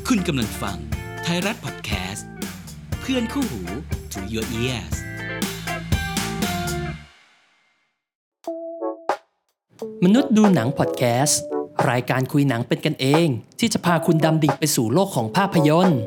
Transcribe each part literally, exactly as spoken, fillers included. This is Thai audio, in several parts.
คุณกำลังฟังไทยรัฐพอดแคสต์เพื่อนคู่หู to your ears มนุษย์ดูหนังพอดแคสต์รายการคุยหนังเป็นกันเองที่จะพาคุณดำดิ่งไปสู่โลกของภาพยนตร์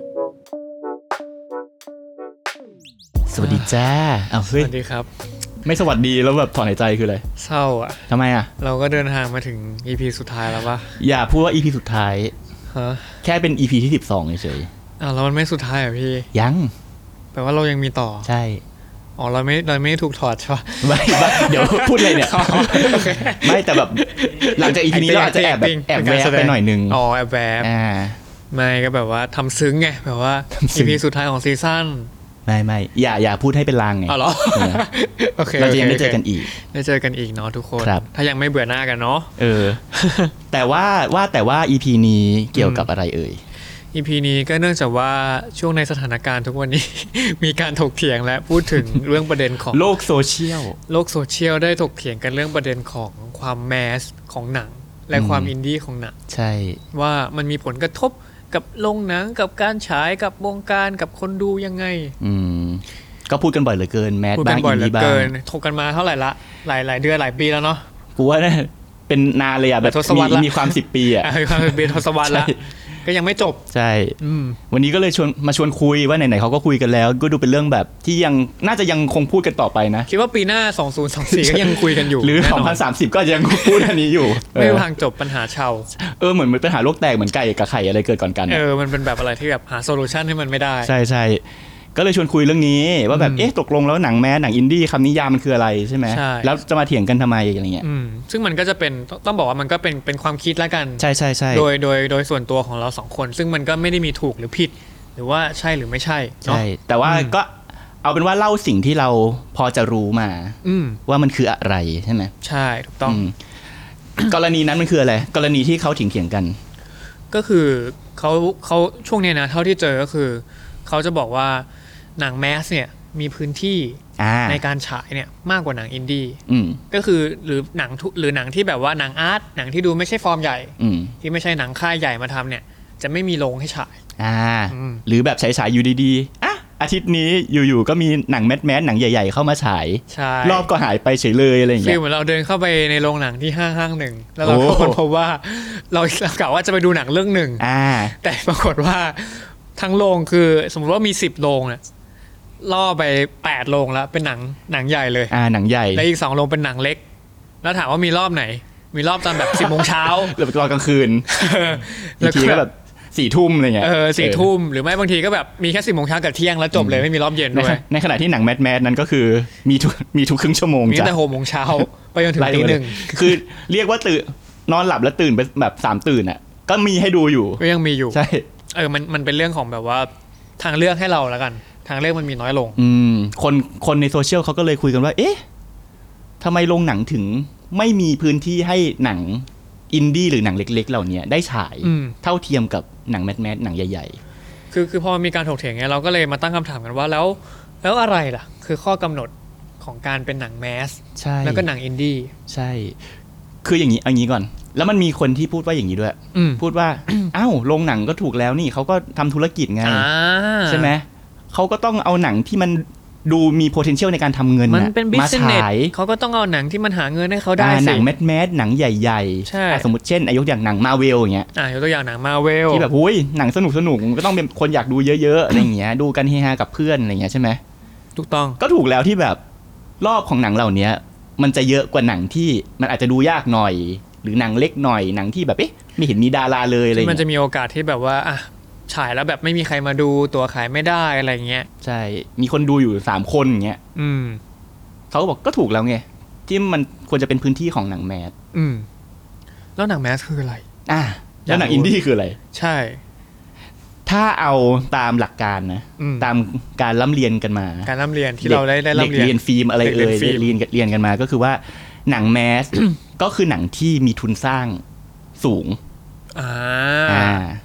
สวัสดีจ้าอ้าวเฮ้ยสวัสดีครับไม่สวัสดีแล้วแบบถอนหายใจคืออะไรเศร้าอ่ะทำไมอ่ะเราก็เดินทางมาถึง อี พี สุดท้ายแล้วป่ะอย่าพูดว่า อี พี สุดท้ายฮะแค่เป็น อี พี ที่สิบสองเฉยๆอ้าวแล้วมันไม่สุดท้ายอ่ะพี่ยังแปลว่าเรายังมีต่อใช่อ๋อเราไม่เราไม่ถูกถอดใช่ป่ะไม่เดี๋ยวพูดอะไรเนี่ยไม่แต่แบบหลังจาก อี พี นี้เราอาจจะแอบแบบแอบแวบไปหน่อยนึงอ๋อแอบแวบอ่าไม่ก็แบบว่าทำซึ้งไงแบบว่า อี พี สุดท้ายของซีซั่นไม่ไม่อย่าอย่าพูดให้เป็นลางไงอ๋อเหรอโอเคเราจะยังได้เจอกันอีกได้เจอกันอีกเนาะทุกคนถ้ายังไม่เบื่อหน้ากันเนาะเออแต่ว่าว่าแต่ว่า อี พี นี้เกี่ยวกับอะไรเอ่ยอี พี นี้ก็เนื่องจากว่าช่วงในสถานการณ์ทุกวันนี้ มีการถกเถียงและพูดถึงเรื่องประเด็นของโลกโซเชียลโลกโซเชียลได้ถกเถียงกันเรื่องประเด็นของความแมสของหนังและความอินดี้ของหนังใช่ว่ามันมีผลกระทบกับโรงหนังกับการฉายกับวงการกับคนดูยังไงอืมก็พูดกันบ่อยเหลือเกินแมสบ้างอินดี้บ้างถกกันมาเท่าไหร่ละหลายหลายเดือนหลายปีแล้วเนาะกูว่าเนี่ยเป็นนานเลยอ่ะแบบมีมีความสิบปีอ่ะมีความเป็นทศวรรษแล้วก็ยังไม่จบใช่วันนี้ก็เลยชวนมาชวนคุยว่าไหนๆเขาก็คุยกันแล้วก็ดูเป็นเรื่องแบบที่ยังน่าจะยังคงพูดกันต่อไปนะคิดว่าปีหน้าสองพันยี่สิบสี่ก็ยังคุยกันอยู่หรือสองพันสามสิบก็ยังพูดอันนี้อยู่ไม่มีทางจบปัญหาชาวเออเหมือนปัญหาโลกแตกเหมือนไก่กับไข่อะไรเกิดก่อนกันเออมันเป็นแบบอะไรที่แบบหาโซลูชันให้มันไม่ได้ใช่ๆก็เลยชวนคุยเรื่องนี้ว่าแบบเอ๊ะตกลงแล้วหนังแมสหนังอินดี้คำนิยามมันคืออะไรใช่ไหมแล้วจะมาเถียงกันทำไมอะไรเงี้ยซึ่งมันก็จะเป็นต้องบอกว่ามันก็เป็นเป็นความคิดแล้วกันใช่ใช่ใช่โดยโดยโดยส่วนตัวของเราสองคนซึ่งมันก็ไม่ได้มีถูกหรือผิดหรือว่าใช่หรือไม่ใช่ใช่แต่ว่าก็เอาเป็นว่าเล่าสิ่งที่เราพอจะรู้มาว่ามันคืออะไรใช่ไหมใช่ถูกต้องกรณีนั้นมันคืออะไรกรณีที่เขาเถียงกันก็คือเขาเขาช่วงนี้นะเท่าที่เจอก็คือเขาจะบอกว่าหนังแมสเนี่ยมีพื้นที่ในการฉายเนี่ยมากกว่าหนังอินดี้ก็คือหรือหนังหรือหนังที่แบบว่าหนังอาร์ตหนังที่ดูไม่ใช่ฟอร์มใหญ่ที่ไม่ใช่หนังค่ายใหญ่มาทำเนี่ยจะไม่มีโรงให้ฉายหรือแบบฉายๆอยู่ดีๆอ่ะอาทิตย์นี้อยู่ๆก็มีหนังแมสแมสหนังใหญ่ๆเข้ามาฉายรอบก็หายไปเฉยเลยอะไรอย่างเงี้ยคือเหมือนเราเดินเข้าไปในโรงหนังที่ห้างห้างหนึ่งแล้วเราก็ค้นพบว่าเรากะว่าจะไปดูหนังเรื่องหนึ่งแต่ปรากฏว่าทั้งโรงคือสมมติว่ามีสิบโรงเนี่ยล่อไปแปดโรงแล้วเป็นหนังหนังใหญ่เลยอ่าหนังใหญ่แล้วอีกสองโรงเป็นหนังเล็กแล้วถามว่ามีรอบไหนมีรอบตอนแบบ สิบโมงเช้าหรือตอนกลางคืนบางทีก็แบบสี่ทุ่มอะไรเงี้ยเออสี่ทุ่มหรือไม่บางทีก็แบบมีแค่สิบโมงเช้ากับเที่ยงแล้วจบเลยไม่มีรอบเย็นด้วยในขณะที่หนังแมสแมสนั้นก็คือมีทุกมีทุกครึ่งชั่วโมงจ้ะมีแต่หกโมงเช้าไปจนถึงตีหนึ่งคือเรียกว่าตื่นนอนหลับแล้วตื่นไปแบบสามตื่นอ่ะก็มีให้ดูอยู่ก็ยังมีอยู่ใช่เออมันมันเป็นเรื่องของแบบว่าทางเลือกให้เราแล้วกันทางเลือกมันมีน้อยลงอืมคนคนในโซเชียลเขาก็เลยคุยกันว่าเอ๊ะทำไมโรงหนังถึงไม่มีพื้นที่ให้หนังอินดี้หรือหนังเล็กๆเหล่านี้ได้ฉายเท่าเทียมกับหนังแมสแมสหนังใหญ่ๆคือคือพอมีการถกเถียงไงเราก็เลยมาตั้งคำถามกันว่าแล้วแล้วอะไรล่ะคือข้อกำหนดของการเป็นหนังแมสแล้วก็หนังอินดี้ใช่คืออย่างนี้เอางี้ก่อนแล้วมันมีคนที่พูดว่าอย่างนี้ด้วยพูดว่า อ้าวโรงหนังก็ถูกแล้วนี่เขาก็ทำธุรกิจไงใช่ไหมเขาก็ต้องเอาหนังที่มันดูมี potential ในการทำเงินมาฉายเขาก็ต้องเอาหนังที่มันหาเงินให้เขาได้สิหนังแมสแมสหนังใหญ่ๆสมมติเช่นอายุอย่างหนัง Marvel อย่างเงี้ยอ่ะยกตัวอย่างหนัง Marvel ที่แบบโอ้ยหนังสนุกสนุกก็ต้องเป็นคนอยากดูเยอะๆอะไรอย่างเงี้ยดูกันเฮฮากับเพื่อนอะไรอย่างเงี้ยใช่ไหมถูกต้องก็ถูกแล้วที่แบบรอบของหนังเหล่านี้มันจะเยอะกว่าหนังที่มันอาจจะดูยากหน่อยหรือหนังเล็กหน่อยหนังที่แบบเอ๊ะไม่เห็นมีดาราเลยอะไรมันจะมีโอกาสที่แบบว่าอ่ะฉายแล้วแบบไม่มีใครมาดูตัวขายไม่ได้อะไรเงี้ยใช่มีคนดูอยู่สามคนอย่างเงี้ยอืมเขาก็บอกก็ถูกแล้วไงที่มันควรจะเป็นพื้นที่ของหนังแมสอืมแล้วหนังแมสคืออะไรอ่ะแล้วหนังอินดี้คืออะไรใช่ถ้าเอาตามหลักการนะตามการร่ำเรียนกันมาการร่ำเรียนที่เราได้ได้ร่ำเรียนเรียนฟิล์มอะไรเอ่ยเรียนเรียนกันมาก็คือว่าหนังแมส ก็คือหนังที่มีทุนสร้างสูงอ่า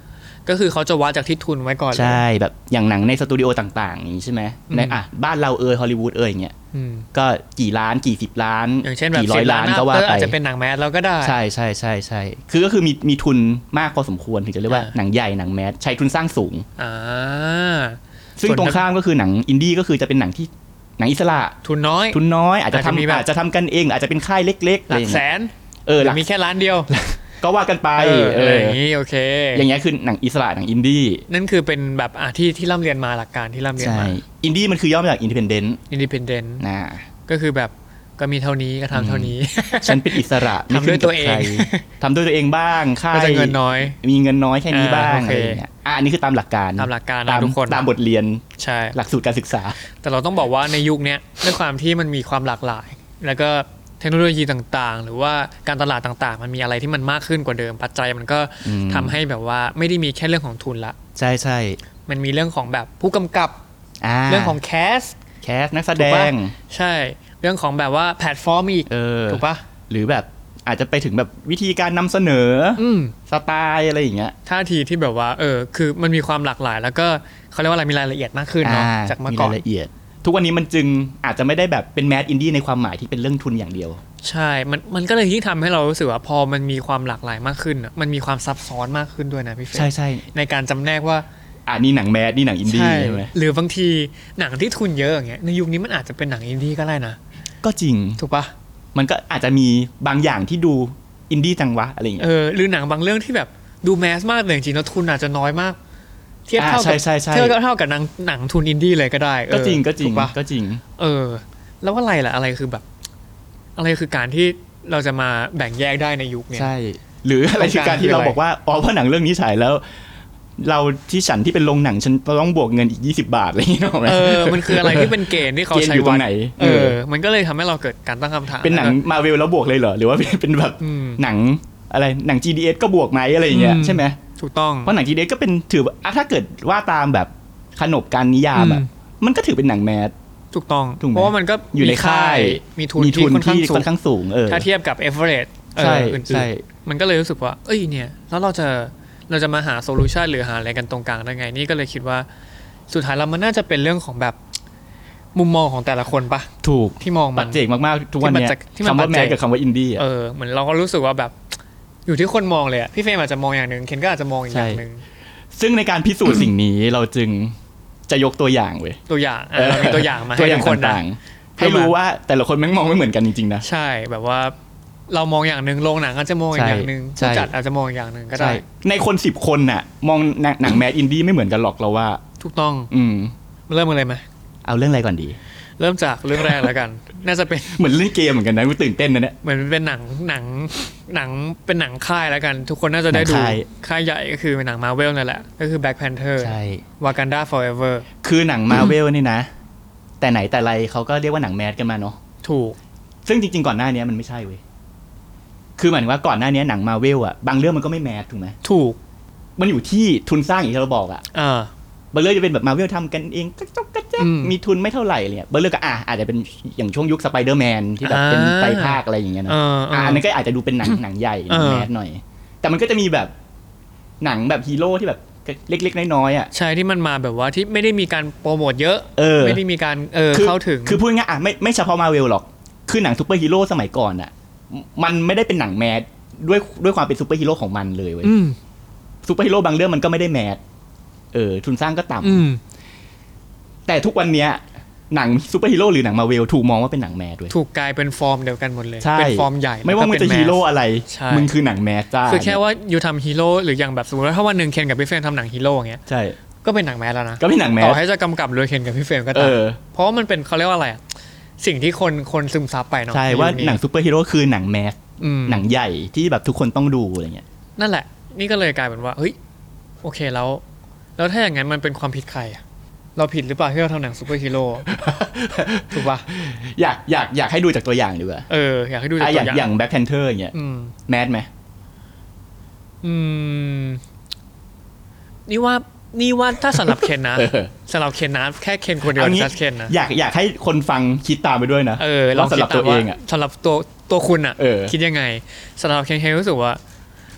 ก็คือเขาจะวัดจากที่ทุนไว้ก่อนเลยใช่แบบอย่างหนังในสตูดิโอต่างๆอย่างนี้ใช่ไหมในอ่ะบ้านเราเออฮอลลีวูดเอออย่างเงี้ยก็กี่ล้านกี่สิบล้านอย่างเช่นแบบกี่ร้อยล้านก็ว่าไปอาจจะเป็นหนังแมสแล้วก็ได้ใช่ใช่ใช่ใช่คือก็คือมีมีทุนมากพอสมควรถึงจะเรียกว่าหนังใหญ่หนังแมสใช้ทุนสร้างสูงอ่าซึ่งตรงข้ามก็คือหนังอินดี้ก็คือจะเป็นหนังที่หนังอิสระทุนน้อยทุนน้อยอาจจะทำอาจจะทำกันเองอาจจะเป็นค่ายเล็กๆหลักแสนเออมีแค่ล้านเดียวก็ว่ากันไปเอออย่างนี้โอเคอย่างเงี้ยคือหนังอิสระหนังอินดี้นั่นคือเป็นแบบอ่ะที่ที่ร่ำเรียนมาหลักการที่ร่ำเรียนมาอินดี้มันคือย่อมาจากอินดิเพนเดนต์อินดิเพนเดนต์นะก็คือแบบก็มีเท่านี้ก็ทำเท่านี้ฉันเป็นอิสระทำด้วยตัวเองทำด้วยตัวเองบ้างค่าก็จะเงินน้อยมีเงินน้อยแค่นี้บ้างอะไรเงี้ยอ่ะอันนี้คือตามหลักการตามหลักการตามทุกคนตามบทเรียนใช่หลักสูตรการศึกษาแต่เราต้องบอกว่าในยุคนี้ด้วยความที่มันมีความหลากหลายแล้วก็เทคโนโลยีต่างๆหรือว่าการตลาดต่างๆมันมีอะไรที่มันมากขึ้นกว่าเดิมปัจจัยมันก็ทำให้แบบว่าไม่ได้มีแค่เรื่องของทุนละใช่ใช่มันมีเรื่องของแบบผู้กำกับเรื่องของแคสแคสนักแสดงใช่เรื่องของแบบว่าแพลตฟอร์มอีกถูกปะหรือแบบอาจจะไปถึงแบบวิธีการนำเสนอสไตล์อะไรอย่างเงี้ยท่าทีที่แบบว่าเออคือมันมีความหลากหลายแล้วก็เขาเรียกว่าอะไรมีรายละเอียดมากขึ้นเนาะจากเมื่อก่อนมีรายละเอียดทุกวันนี้มันจึงอาจจะไม่ได้แบบเป็นแมสอินดี้ในความหมายที่เป็นเรื่องทุนอย่างเดียวใช่มันมันก็เลยยิ่งทำให้เรารู้สึกว่าพอมันมีความหลากหลายมากขึ้นมันมีความซับซ้อนมากขึ้นด้วยนะพี่เฟรใช่ใช่ในการจำแนกว่าอ่านี่หนังแมสนี่หนังอินดี้ใช่ไหมหรือบางทีหนังที่ทุนเยอะอย่างเงี้ยในยุคนี้มันอาจจะเป็นหนังอินดี้ก็ได้นะก็จริงถูกปะมันก็อาจจะมีบางอย่างที่ดูอินดี้จังวะอะไรอย่างเงี้ยเออหรือหนังบางเรื่องที่แบบดูแมสมากแต่จริงๆแล้วทุนอาจจะน้อยมากเทียบเท่ากับเทียบเท่ากับหนังหนังทุนอินดี้เลยก็ได้ก็จริงก็จริงก็จริงเออแล้วอะไรล่ะอะไรคือแบบอะไรคือการที่เราจะมาแบ่งแยกได้ในยุคนี้ใช่หรืออะไรคือการที่เราบอกว่าอ๋อเพราะหนังเรื่องนี้ฉายแล้วเราที่ฉันที่เป็นโรงหนังฉันต้องบวกเงินอีกยี่สิบบาทอะไรอย่างเงี้ยเออมันคืออะไรที่เป็นเกณฑ์ที่เขาใช้วัดเออมันก็เลยทำให้เราเกิดการตั้งคำถามเป็นหนังมาเวลแล้วบวกเลยเหรอหรือว่าเป็นแบบหนังอะไรหนัง จี ดี เอส ก็บวกไหมอะไรอย่างเงี้ยใช่ไหมถูกต้องเพราะหนัง จี ดี เอส ก็เป็นถือว่าถ้าเกิดว่าตามแบบขนบการนิยามอ่ะมันก็ถือเป็นหนังแมสถูกต้องเพราะว่ามันก็อยู่ในค่ายมีทุนที่ค่อนข้างสูงเออถ้าเทียบกับ average ใช่ใช่มันก็เลยรู้สึกว่าเอ้ยเนี่ยแล้วเราจะเราจะมาหาโซลูชันหรือหาอะไรกันตรงกลางได้ไงนี่ก็เลยคิดว่าสุดท้ายแล้วมันน่าจะเป็นเรื่องของแบบมุมมองของแต่ละคนปะถูกที่มองมันปัจเจกมากๆทุกวันนี้คำว่าแมสกับคำว่าอินดี้เออเหมือนเราก็รู้สึกว่าแบบอยู่ที่คนมองเลยพี่เฟรมอาจจะมองอย่างนึงเคนก็อาจจะมองอีกอย่างนึงซึ่งในการพิสูจน์สิ่งนี้เราจึงจะยกตัวอย่างเว้ยตัวอย่างเรามีตัวอย่างมาให้ทุกคนต่างๆให้รู้ว่าแต่ละคนแม่งมองไม่เหมือนกันจริงๆนะใช่แบบว่าเรามองอย่างนึงโรงหนังอาจจะมองอีกอย่างนึงผู้จัดอาจจะมองอีกอย่างนึงก็ได้ในคนสิบคนน่ะมองหนังแมสอินดี้ไม่เหมือนกันหรอกเราว่าถูกต้องอืมเริ่มกันเลยไหมเอาเรื่องอะไรก่อนดีเริ่มจากเรื่องแรกแล้วกันน่าจะเป็นเหมือนเล่นเกมเหมือนกันนะกูตื่นเต้นนะเนี่ยเหมือนเป็นหนังหนังหนังเป็นหนังค่ายแล้วกันทุกคนน่าจะได้ดูค่ายใหญ่ก็คือเป็นหนัง Marvel นั่นแหละก็คือ Black Panther ใช่ Wakanda Forever คือหนัง Marvel นี่นะแต่ไหนแต่ไรเขาก็เรียกว่าหนังแมสกันมาเนาะถูกซึ่งจริงๆก่อนหน้านี้มันไม่ใช่เว้ยคือหมายถึงว่าก่อนหน้านี้หนัง Marvel อ่ะบางเรื่องมันก็ไม่แมสถูกไหมถูกมันอยู่ที่ทุนสร้างอย่างที่เราบอกอ่ะอ่าบางเรื่องจะเป็นแบบ Marvel ทำกันเองกระจกกระแจกมีทุนไม่เท่าไหร่เลยบางเรื่องก็อ่ะอาจจะเป็นอย่างช่วงยุค Spider-Man ที่แบบเป็นไตรภาคอะไรอย่างเงี้ยนะอ่ะอันนั้นก็อาจจะดูเป็นหนังหนังใหญ่แมสหน่อยแต่มันก็จะมีแบบหนังแบบฮีโร่ที่แบบเล็กๆน้อยๆอ่ะใช่ที่มันมาแบบว่าที่ไม่ได้มีการโปรโมทเยอะไม่ได้มีการเออเข้าถึงคือพูดง่ายๆอ่ะไม่ไม่เฉพาะ Marvel หรอกคือหนังซูเปอร์ฮีโร่สมัยก่อนอ่ะมันไม่ได้เป็นหนังแมสด้วยด้วยความเป็นซูเปอร์ฮีโร่ของมันเลยเว้ยซูเปอร์ฮีโร่บางเรื่องมันก็ไม่ได้แมสเออทุนสร้างก็ต่ำแต่ทุกวันเนี้ยหนังซูเปอร์ฮีโร่หรือหนังมาเวลถูกมองว่าเป็นหนังแมสด้วยถูกกลายเป็นฟอร์มเดียวกันหมดเลยเป็นฟอร์มใหญ่ไม่ว่ามึงจะฮีโร่อะไรมึงคือหนังแมสจ้าคือแค่ว่าอยู่ทำฮีโร่หรืออย่างแบบสมมติว่าถ้าวันนึงเคนกับพี่เฟรมทำหนังฮีโร่อย่างเงี้ยใช่ก็เป็นหนังแมสแล้วนะก็เป็นหนังแมสต่อให้จะกำกับโดยเคนกับพี่เฟรมก็ตามเพราะว่ามันเป็นเขาเรียกว่าอะไรสิ่งที่คนคนซึมซับไปเนาะใช่ว่าหนังซูเปอร์ฮีโร่คือหนังแมสหนังใหญ่ที่แบบทุกคนต้องดูอะไรเงี้ยนั่นแหละนี่ก็เลยกลายเป็นว่าเฮ้ยโอเคแล้วแล้วถ้าอย่างนั้นมันเป็นความผิดใครอะเราผิดหรือเปล่าที่เราทำหนังซูเปอร์ฮีโร่ถูกป่ะอยากอยากอยากให้ดูจากตัวอย่างดีกว่าเอออยากให้ดูจากตัวอย่างอย่างแบ็คแพนเทอร์อย่างเงี้ยแมสไหมอืมนี่ว่านี่ว่าถ้าสำหรับเคนนะสำหรับเคนนะแค่เคนคนเดียวจัสเคนนะอยากอยากให้คนฟังคิดตามไปด้วยนะเออลองคิดตามว่าสำหรับตัวตัวคุณอะคิดยังไงสำหรับเคนเคนรู้สึกว่า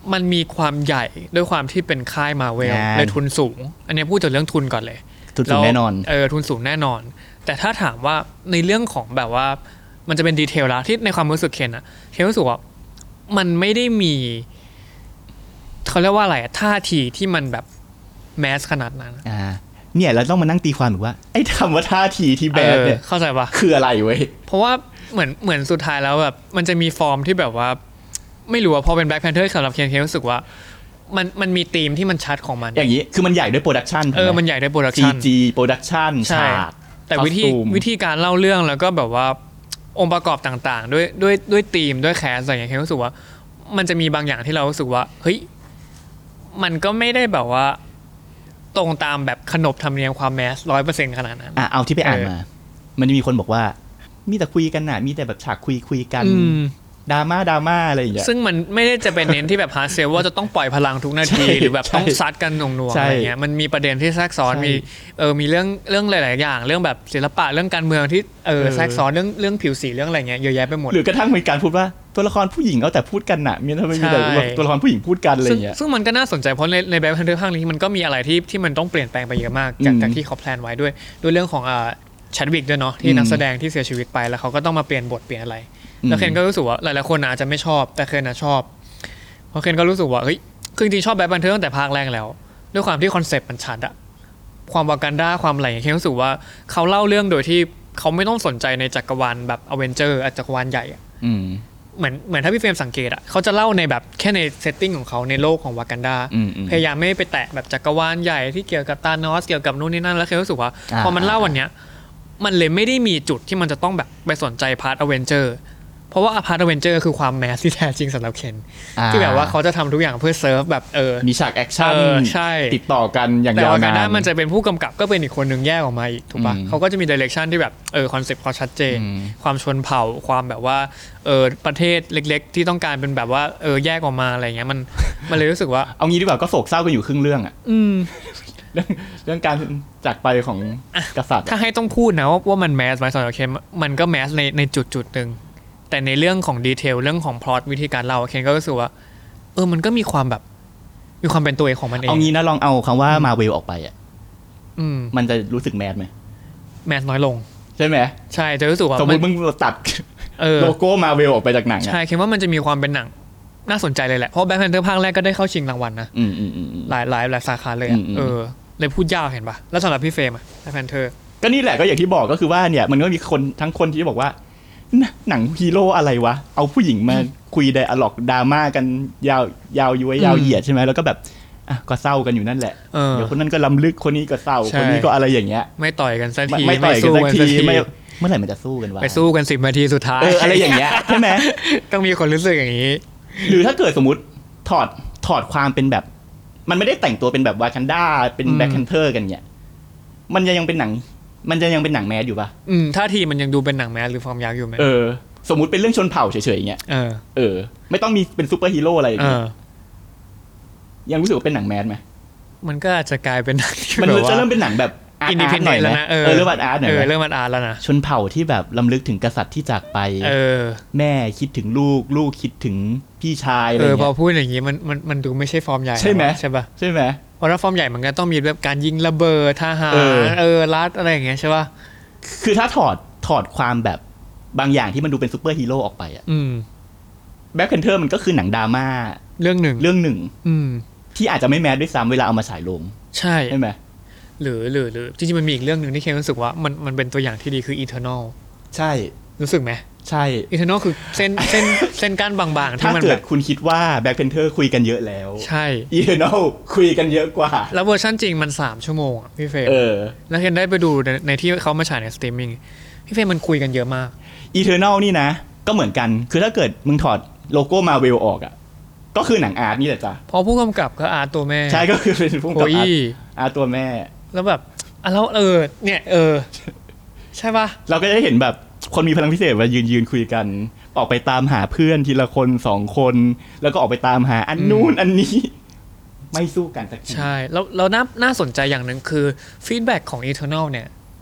มันมีความใหญ่ด้วยความที่เป็นค่ายมาเวลเลยทุนสูงอันนี้พูดถึงเรื่องทุนก่อนเลยทุนสูงแน่นอนเออทุนสูงแน่นอนแต่ถ้าถามว่าในเรื่องของแบบว่ามันจะเป็นดีเทลละที่ในความรู้สึกเคนอะเคนรู้สึกว่ามันไม่ได้มีเขาเรียกว่าอะไรท่าทีที่มันแบบแมสขนาดนั้นอ่าเนี่ยเราต้องมานั่งตีความแบบว่าไอ้คำว่าท่าทีที่แบดเนี่ยเข้าใจปะคืออะไรเว้ยเพราะว่าเหมือนเหมือนสุดท้ายแล้วแบบมันจะมีฟอร์มที่แบบว่าไม่รู้ว่าพอเป็น Black Panther สำหรับเคนเคนรู้สึกว่ามันมันมีธีมที่มันชัดของมันอย่างนี้คือมันใหญ่ด้วยโปรดักชันเออมันใหญ่ด้วยโปรดักชันซี จี โปรดักชันฉากแต่วิธีวิธีการเล่าเรื่องแล้วก็แบบว่าองค์ประกอบต่างๆด้วยด้วยด้วยธีมด้วยแคสอะไรอย่างเงี้ยเคนรู้สึกว่ามันจะมีบางอย่างที่เรารู้สึกว่าเฮ้ยมันก็ไม่ได้แบบว่าตรงตามแบบขนบธรรมเนียมความแมส ร้อยเปอร์เซ็นต์ ขนาดนั้นอ่ะเอาที่ไปอ่านมามันจะมีคนบอกว่ามีแต่คุยกันน่ะมีแต่แบบฉากคุยคุยกันดราม่าดราม่าอะไรอย่างเงี้ยซึ่งมันไม่ได้จะเป็นเน้นที่แบบฮาร์ดเซลว่าจะต้องปล่อยพลังทุกนาทีหรือแบบต้องซัดกันหน่วงๆอะไรเงี้ยมันมีประเด็นที่แทรกซ้อนมีเออมีเรื่องเรื่องหลายๆอย่างเรื่องแบบศิลปะเรื่องการเมืองที่เออแทรกซ้อนเรื่องเรื่องผิวสีเรื่องอะไรเงี้ยเยอะแยะไปหมดหรือกระทั่งมีการพูดว่าตัวละครผู้หญิงเอาแต่พูดกันน่ะมีทำไมมีแต่ตัวละครผู้หญิงพูดกันอะไรเงี้ยซึ่งมันก็น่าสนใจเพราะในในแบบพันธุ์ภาคนี้มันก็มีอะไรที่ที่มันต้องเปลี่ยนแปลงไปเยอะมากจากจากที่เขาแพลนไว้ด้วยด้วยเรื่องของอ่าชัดวิกด้วยเนาะที่นักแสดงที่เสียชีวิตไปแล้วเขาก็ต้องมาเปลี่ยนบทเปลี่ยนอะไรแล้วเคนก็รู้สึกว่าหลายๆคนอาจจะไม่ชอบแต่เคนน่ะชอบเพราะเคนก็รู้สึกว่าเฮ้ยคือจริงๆชอบแบทแมนตั้งแต่ภาคแรกแล้วด้วยความที่คอนเซ็ปต์มันชัดอะความวากันดาความอะไรอย่างเงี้ยเคนรู้สึกว่าเขาเล่าเรื่องโดยที่เขาไม่ต้องสนใจในจักรวาลแบบอเวนเจอร์จักรวาลใหญ่อะเหมือนเหมือนถ้าพี่เฟรมสังเกตอะเขาจะเล่าในแบบแค่ในเซตติ้งของเขาในโลกของวากันดาพยายามไม่ไปแตะแบบจักรวาลใหญ่ที่เกี่ยวกับตานอสเกี่ยวกับนู่นนี่นั่นแล้วเคนรู้สึกว่าพอมันเล่าวันเนี้ยมันเลยไม่ได้มีจุดที่มันจะต้องแบบไปสนใจพาร์ทอเวนเจอร์เพราะว่าพาร์ทอเวนเจอร์คือความแมสที่แท้จริงสำหรับเคนที่แบบว่าเขาจะทำทุกอย่างเพื่อเซิร์ฟแบบเออมีฉากแอคชั่นติดต่อกันอย่างยาวนานแต่ว่าการได้มันจะเป็นผู้กำกับก็เป็นอีกคนนึงแยกออกมาอีกถูกปะเขาก็จะมีดิเรกชันที่แบบเออคอนเซ็ปต์เขาชัดเจนความชนเผ่าความแบบว่าเออประเทศเล็กๆที่ต้องการเป็นแบบว่าเออแยกออกมาอะไรเงี้ยมันมันเลยรู้สึกว่าเอางี้ดีกว่าก็โศกเศร้ากันอยู่ครึ่งเรื่องอ่ะเรื่องเรื่องการจากไปของกษัตริย์ถ้าให้ต้องพูดนะว่าว่ามันแมสไหมสำหรับเคนมันก็แมสในในจุดจุดหนึ่งแต่ในเรื่องของดีเทลเรื่องของพล็อตวิธีการเล่าเคนก็รู้สึกว่าเออมันก็มีความแบบมีความเป็นตัวเองของมันเองเอางี้นะลองเอาคำว่ามาเวลออกไปอ่ะมันจะรู้สึกแมสไหมแมสน้อยลงใช่ไหมใช่จะรู้สึกว่าสมมติมึงตัดโลโก้มาเวลออกไปจากหนังใช่เคนว่ามันจะมีความเป็นหนังน่าสนใจเลยแหละเพราะแบทแมนเตอร์ภาคแรกก็ได้เข้าชิงรางวัลนะหลายหลายหลายสาขาเลยเออเลยพูดยาวเห็นปะแล้วสำหรับพี่เฟรมอะแบทแมนเตอร์ก็นี่แหละก็อย่างที่บอกก็คือว่าเนี่ยมันก็มีคนทั้งคนที่บอกว่าหนังฮีโร่อะไรวะเอาผู้หญิงมาคุยไดอะล็อกดราม่ากันยาวยาวย้วยยาวเหยียดใช่ไหมแล้วก็แบบอ่ะก็เศร้ากันอยู่นั่นแหละเดี๋ยวคนนั้นก็ล้ำลึกคนนี้ก็เศร้าคนนี้ก็อะไรอย่างเงี้ยไม่ต่อยกันสักทีไม่ต่อยกันสักทีไม่เมื่อไหร่มันจะสู้กันวะไปสู้กันสิบนาทีสุดท้ายเอออะไรอย่างเงี้ยใช่ไหมต้องมีคนรู้สึกอย่างนี้หรือถ้าเกิดสมมติถอดถอดความเป็นแบบมันไม่ได้แต่งตัวเป็นแบบวากันดาเป็นแบล็คแพนเทอร์กันเนี่ยมันจะยังเป็นหนังมันจะยังเป็นหนังแมสอยู่ป่ะอืมท่าทีมันยังดูเป็นหนังแมสหรือฟอร์มยักษ์อยู่ไหมเออสมมุติเป็นเรื่องชนเผ่าเฉยๆอย่างเงี้ยเออเออไม่ต้องมีเป็นซูเปอร์ฮีโร่อะไรอย่างเงี้ยยังรู้สึกว่าเป็นหนังแมสไหมมันก็อาจจะกลายเป็นหนังที่มันจะเริ่มเป็นหนังแบบอินดิเพนเดนต์แล้วนะเออเริ่มอาร์ตหน่อยเออเริ่มอาร์ตแล้วนะชนเผ่าที่แบบล้ำลึกถึงกษัตริย์ที่จากไปเออแม่คิดถึงลูกลูกคิดถึงพี่ชายอะไรเงี้ยเออพอพูดอย่างงี้มันมันมันดูไม่ใช่ฟอร์มใหญ่ใช่ไหมใช่ป่ะใช่ไหมเพราะถ้าฟอร์มใหญ่มันก็ต้องมีแบบการยิงระเบิดทหารเออรัดอะไรอย่างเงี้ยใช่ป่ะคือถ้าถอดถอดความแบบบางอย่างที่มันดูเป็นซูเปอร์ฮีโร่ออกไปอ่ะแบล็คแพนเทอร์มันก็คือหนังดราม่าเรื่องหนึ่งเรื่องหนึ่งที่อาจจะไม่แมสด้วยซ้ำเวลาเอามาฉายลงใช่ใช่ไหมหรือหรือหรือจริงๆมันมีอีกเรื่องหนึ่งที่เคนรู้สึกว่ามันมันเป็นตัวอย่างที่ดีคือ Eternal ใช่รู้สึกไหมใช่ Eternal คือเส้นเส้นเส้นก้านบางๆที่มันถ้าเกิดคุณคิดว่า Black Panther คุยกันเยอะแล้วใช่ Eternal คุยกันเยอะกว่าแล้วเวอร์ชันจริงมันสามชั่วโมงอ่ะพี่เฟรมเออแล้วเคนได้ไปดูในในที่เขามาฉายในสตรีมมิ่งพี่เฟรมมันคุยกันเยอะมาก Eternal นี่นะก็เหมือนกันคือถ้าเกิดมึงถอดโลโก้ Marvel ออกอ่ะก็คือหนังอาร์ตนี่แหละจ้ะพอผู้กำกับก็อาร์ตตัวแม่ใช่ก็คือเป็นผู้กำกับอาร์ตตัวแม่แล้วแบบอ่ะแล้วเออเนี่ยเออใช่ป่ะเราก็จะได้เห็นแบบคนมีพลังพิเศษมายืนยืนคุยกันออกไปตามหาเพื่อนทีละคนสองคนแล้วก็ออกไปตามหาอันนู้นอันนี้ไม่สู้กันสักทีใช่แล้วแล้วน่าน่าสนใจอย่างนึงคือฟีดแบ็กของ Eternal เนี่ย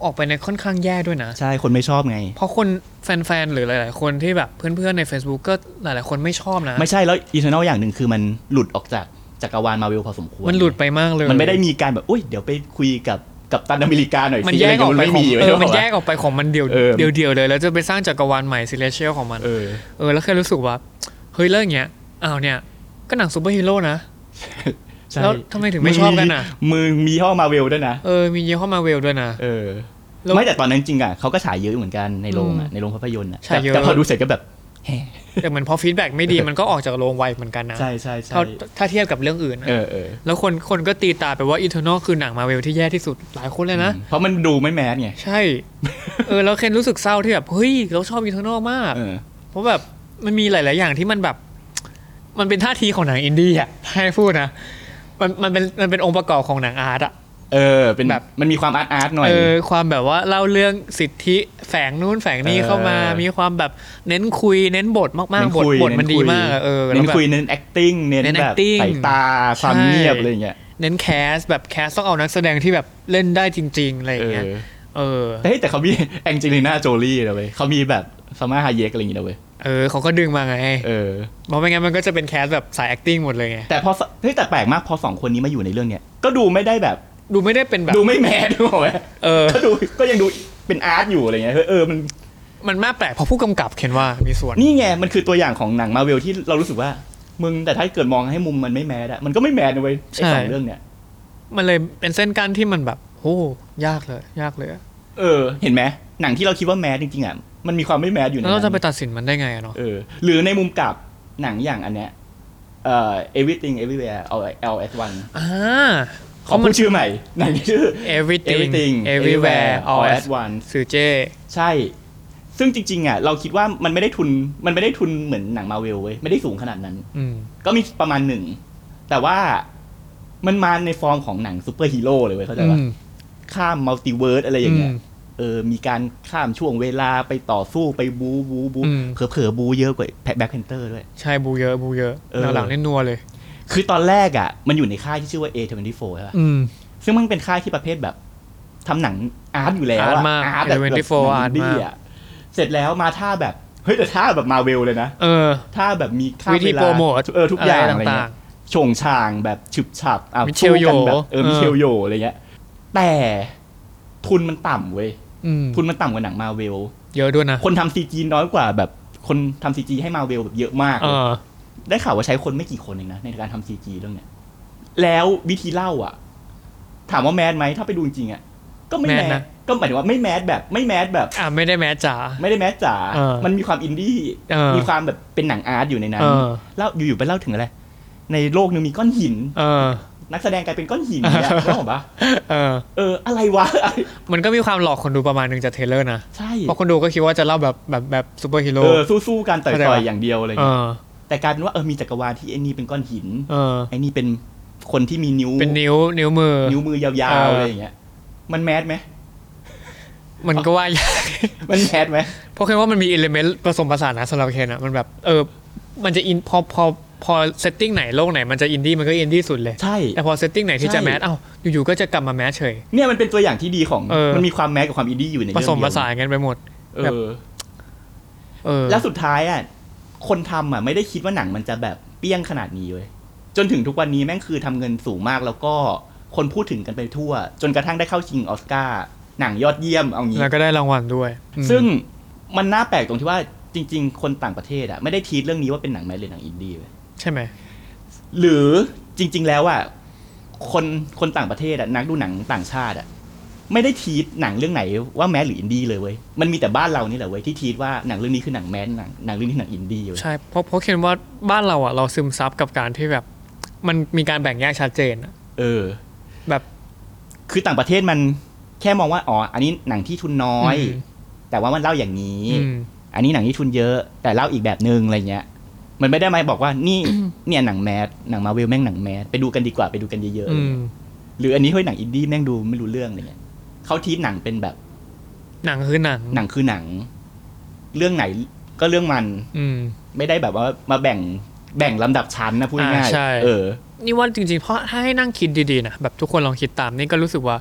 ออกไปในค่อนข้างแย่ด้วยนะใช่คนไม่ชอบไงเพราะคนแฟนๆหรือหลายๆคนที่แบบเพื่อนๆใน Facebook ก็หลายๆคนไม่ชอบนะไม่ใช่แล้ว Eternal อย่างหนึ่งคือมันหลุดออกจากจักรวาล Marvel พอสมควรมันหลุดไปมากเลยมันไม่ได้มีการแบบอุ้ยเดี๋ยวไปคุยกับกับตันอเมริกาหน่อยมันแยกออกไปของเออมันแยกออกไปของมันเดียวเดียวเดียวเลยแล้วจะไปสร้างจักรวาลใหม่ Celestial ของมันเออเออแล้วแค่รู้สึกว่าเฮ้ยเรื่องเงี้ยอ้าวเนี่ยก็หนังซูเปอร์ฮีโร่นะแล้วทำไมถึงไม่ชอบกันอ่ะมึงมีห้อ Marvel ด้วยนะเออมียี่ห้อ Marvel ด้วยนะเออไม่แต่ตอนนั้นจริงอ่ะเขาก็ฉายเยอะเหมือนกันในโรงอ่ะในโรงภาพยนตร์อ่ะแต่พอดูเสร็จก็แบบแต่เหมือนพอฟีดแบ็กไม่ดีมันก็ออกจากโรงไวเหมือนกันนะใช่ใช่ใช่ถ้าเทียบกับเรื่องอื่นเออเออแล้วคนคนก็ตีตาไปว่า Eternal คือหนัง Marvel ที่แย่ที่สุดหลายคนเลยนะเพราะมันดูไม่แมสไงใช่เออแล้วเคนรู้สึกเศร้าที่แบบเฮ้ยเราชอบ Eternal มากเพราะแบบมันมีหลายๆอย่างที่มันแบบมันเป็นท่าทีของหนังอินดี้อ่ะให้พูดนะมันมันเป็นมันเป็นองค์ประกอบของหนังอาร์ตอ่ะเออเป็นแบบมันมีความอาร์ตอาร์ตหน่อยเออความแบบว่าเล่าเรื่องสิทธิแฝงนู่นแฝงนี่เข้ามามีความแบบเน้นคุยเน้นบทมากๆบทบทมันดีมากเออเน้นคุยเน้น acting เน้นแบบสายตาความเงียบอะไรอย่างเงี้ยเน้นแคสแบบแคสต้องเอานักแสดงที่แบบเล่นได้จริงๆอะไรอย่างเงี้ยเออแต่แต่เขามีแองเจลิน่าโจลี่นะเว้ยเขามีแบบซาม่าฮาเยกอะไรอย่างเงี้ยเว้ยเออเขาก็ดึงมาไงเออเพราะไม่งั้นมันก็จะเป็นแคสแบบสาย acting หมดเลยไงแต่พอเฮ้ยแต่แปลกมากพอสองคนนี้มาอยู่ในเรื่องเนี้ยก็ดูไม่ได้แบบดูไม่ได้เป็นแบบดูไม่แมสด้วยไหมเออก็ดูก็ยังดูเป็นอาร์ตอยู่อะไรเงี้ยเออมันมันน่าแปลกเพราะผู้กำกับเขียนว่ามีส่วนนี่ไงมันคือตัวอย่างของหนังมาเวลที่เรารู้สึกว่ามึงแต่ถ้าเกิดมองให้มุมมันไม่แมสอะมันก็ไม่แมสนะเว้ยไอ้สองเรื่องเนี้ยมันเลยเป็นเส้นกั้นที่มันแบบโอ้ยากเลยยากเลยเออเห็นไหมหนังที่เราคิดว่าแมสจริงๆอะมันมีความไม่แมสอยู่ในนั้นแล้วเราจะไปตัดสินมันได้ไงเนาะเออหรือในมุมกลับหนังอย่างอันเนี้ยเอ่อ everything everywhere all at once อ่าเขาพูดชื่อใหม่หนังชื่อ everything everything everywhere all at once สื่อเจ้ใช่ซึ่งจริงๆอ่ะเราคิดว่ามันไม่ได้ทุนมันไม่ได้ทุนเหมือนหนังมาเวลเว้ยไม่ได้สูงขนาดนั้นก็มีประมาณหนึ่งแต่ว่ามันมาในฟอร์มของหนังซูเปอร์ฮีโร่เลยเว้ยเข้าใจป่ะข้ามมัลติเวิร์สอะไรอย่างเงี้ยเออมีการข้ามช่วงเวลาไปต่อสู้ไปบู๊บู๊บู๊เผลอๆบู๊เยอะกว่าแบ็คแพนเตอร์ด้วยใช่บู๊เยอะบู๊เยอะหลังๆเล่นนัวเลยคือตอนแรกอ่ะมันอยู่ในค่ายที่ชื่อว่า เอ ยี่สิบสี่ ใช่ป่ะซึ่งมันเป็นค่ายที่ประเภทแบบทำหนังอาร์ตอยู่แล้วอะอาร์ตแบบยี่สิบสี่อาร์ตมากเสร็จแล้วมาท่าแบบเฮ้ยแต่ท่าแบบมาเวลเลยนะเออท่าแบบมีค่าเวลาวิธีโปรโมทเออทุกอย่างอะไรเงี้ยชงช่างแบบฉึบฉับอ่ะมิเชลโยแบบเออมิเชลโยอะไรเงี้ยแต่ทุนมันต่ำเว้ยทุนมันต่ำกว่าหนังมาเวลเยอะด้วยนะคนทำซีจีน้อยกว่าแบบคนทำซีจีให้มาเวลแบบเยอะมากได้ข่าวว่าใช้คนไม่กี่คนเองนะในการทำซีจีเรื่องเนี้ยแล้ววิธีเล่าอ่ะถามว่าแมสไหมถ้าไปดูจริงอ่ะก็ไม่แมสก็หมายถึงว่าไม่แมสแบบไม่แมสแบบอ่าไม่ได้แมสจ๋าไม่ได้แมสจ๋ามันมีความอินดี้มีความแบบเป็นหนังอาร์ตอยู่ในนั้นแล้วอยู่ๆไปเล่าถึงอะไรในโลกนึงมีก้อนหินนักแสดงกลายเป็นก้อนหินเนี่ยเข้าใจป่ะเออเอออะไรวะมันก็มีความหลอกคนดูประมาณนึงจากเทเลอร์นะใช่เพราะคนดูก็คิดว่าจะเล่าแบบแบบแบบซูเปอร์ฮีโร่เออสู้ๆกันต่อยๆอย่างเดียวอะไรเงี้ยแต่กลายเป็นว่าเออมีจักรวาลที่ไอ้นี่เป็นก้อนหินไอ้นี่เป็นคนที่มีนิ้วเป็นนิ้วนิ้วมือนิ้วมือยาวๆอะไรอย่างเงี้ยมันแมสไหมมันก็ว่ายากมันแมสไหมเพราะแค่ว่ามันมีอิเลเมนต์ผสมผสานนะสำหรับเคนอ่ะมันแบบเออมันจะอินพอพอพอเซตติ้งไหนโลกไหนมันจะอินดี้มันก็อินดี้สุดเลยใช่แต่พอเซตติ้งไหนที่จะแมสเอ้าอยู่ๆก็จะกลับมาแมสเฉยเนี่ยมันเป็นตัวอย่างที่ดีของมันมีความแมสกับความอินดี้อยู่ในเรื่องผสมผสานกันไปหมดเออเออแล้วสุดท้ายอ่ะคนทำอ่ะไม่ได้คิดว่าหนังมันจะแบบเปี้ยงขนาดนี้เว้ยจนถึงทุกวันนี้แม่งคือทำเงินสูงมากแล้วก็คนพูดถึงกันไปทั่วจนกระทั่งได้เข้าชิงออสการ์หนังยอดเยี่ยมเอางี้แล้วก็ได้รางวัลด้วยซึ่งมันน่าแปลกตรงที่ว่าจริงๆคนต่างประเทศอ่ะไม่ได้ทีทเรื่องนี้ว่าเป็นหนังแมสหรือหนังอินดี้เว้ยใช่ไหมหรือจริงๆแล้วอ่ะคนคนต่างประเทศอ่ะนักดูหนังต่างชาติอ่ะไม่ได้ทีทหนังเรื่องไหนว่าแมสหรืออินดี้เลยเว้ยมันมีแต่บ้านเรานี่แหละเว้ยที่ทีทว่าหนังเรื่องนี้คือหนังแมสหนังหนังเรื่องนี้หนังอินดี้เว้ยใช่เพราะเพราะเห็นว่าบ้านเราอ่ะเราซึมซับกับการที่แบบมันมีการแบ่งแยกชัดเจนอ่ะเออแบบคือต่างประเทศมันแค่มองว่าอ๋ออันนี้หนังที่ทุนน้อยแต่ว่ามันเล่าอย่างนี้อันนี้หนังที่ทุนเยอะแต่เล่าอีกแบบนึงอะไรเงี้ยมันไม่ได้มาบอกว่านี่เนี่ยหนังแมสหนังมาเวลแม่งหนังแมสไปดูกันดีกว่าไปดูกันเยอะๆหรืออันนี้เฮ้ยหนังอินดี้แม่งดูไม่รู้เรื่องอะไรเงี้ยเขาทีทหนังเป็นแบบหนังคือหนังหนังคือหนังเรื่องไหนก็เรื่องมันไม่ได้แบบว่ามาแบ่งแบ่งลำดับชั้นนะพูดง่ายๆเออนี่ว่าจริงๆเพราะถ้าให้นั่งคิดดีๆนะแบบทุกคนลองคิดตามนี่ก็รู้สึกว่า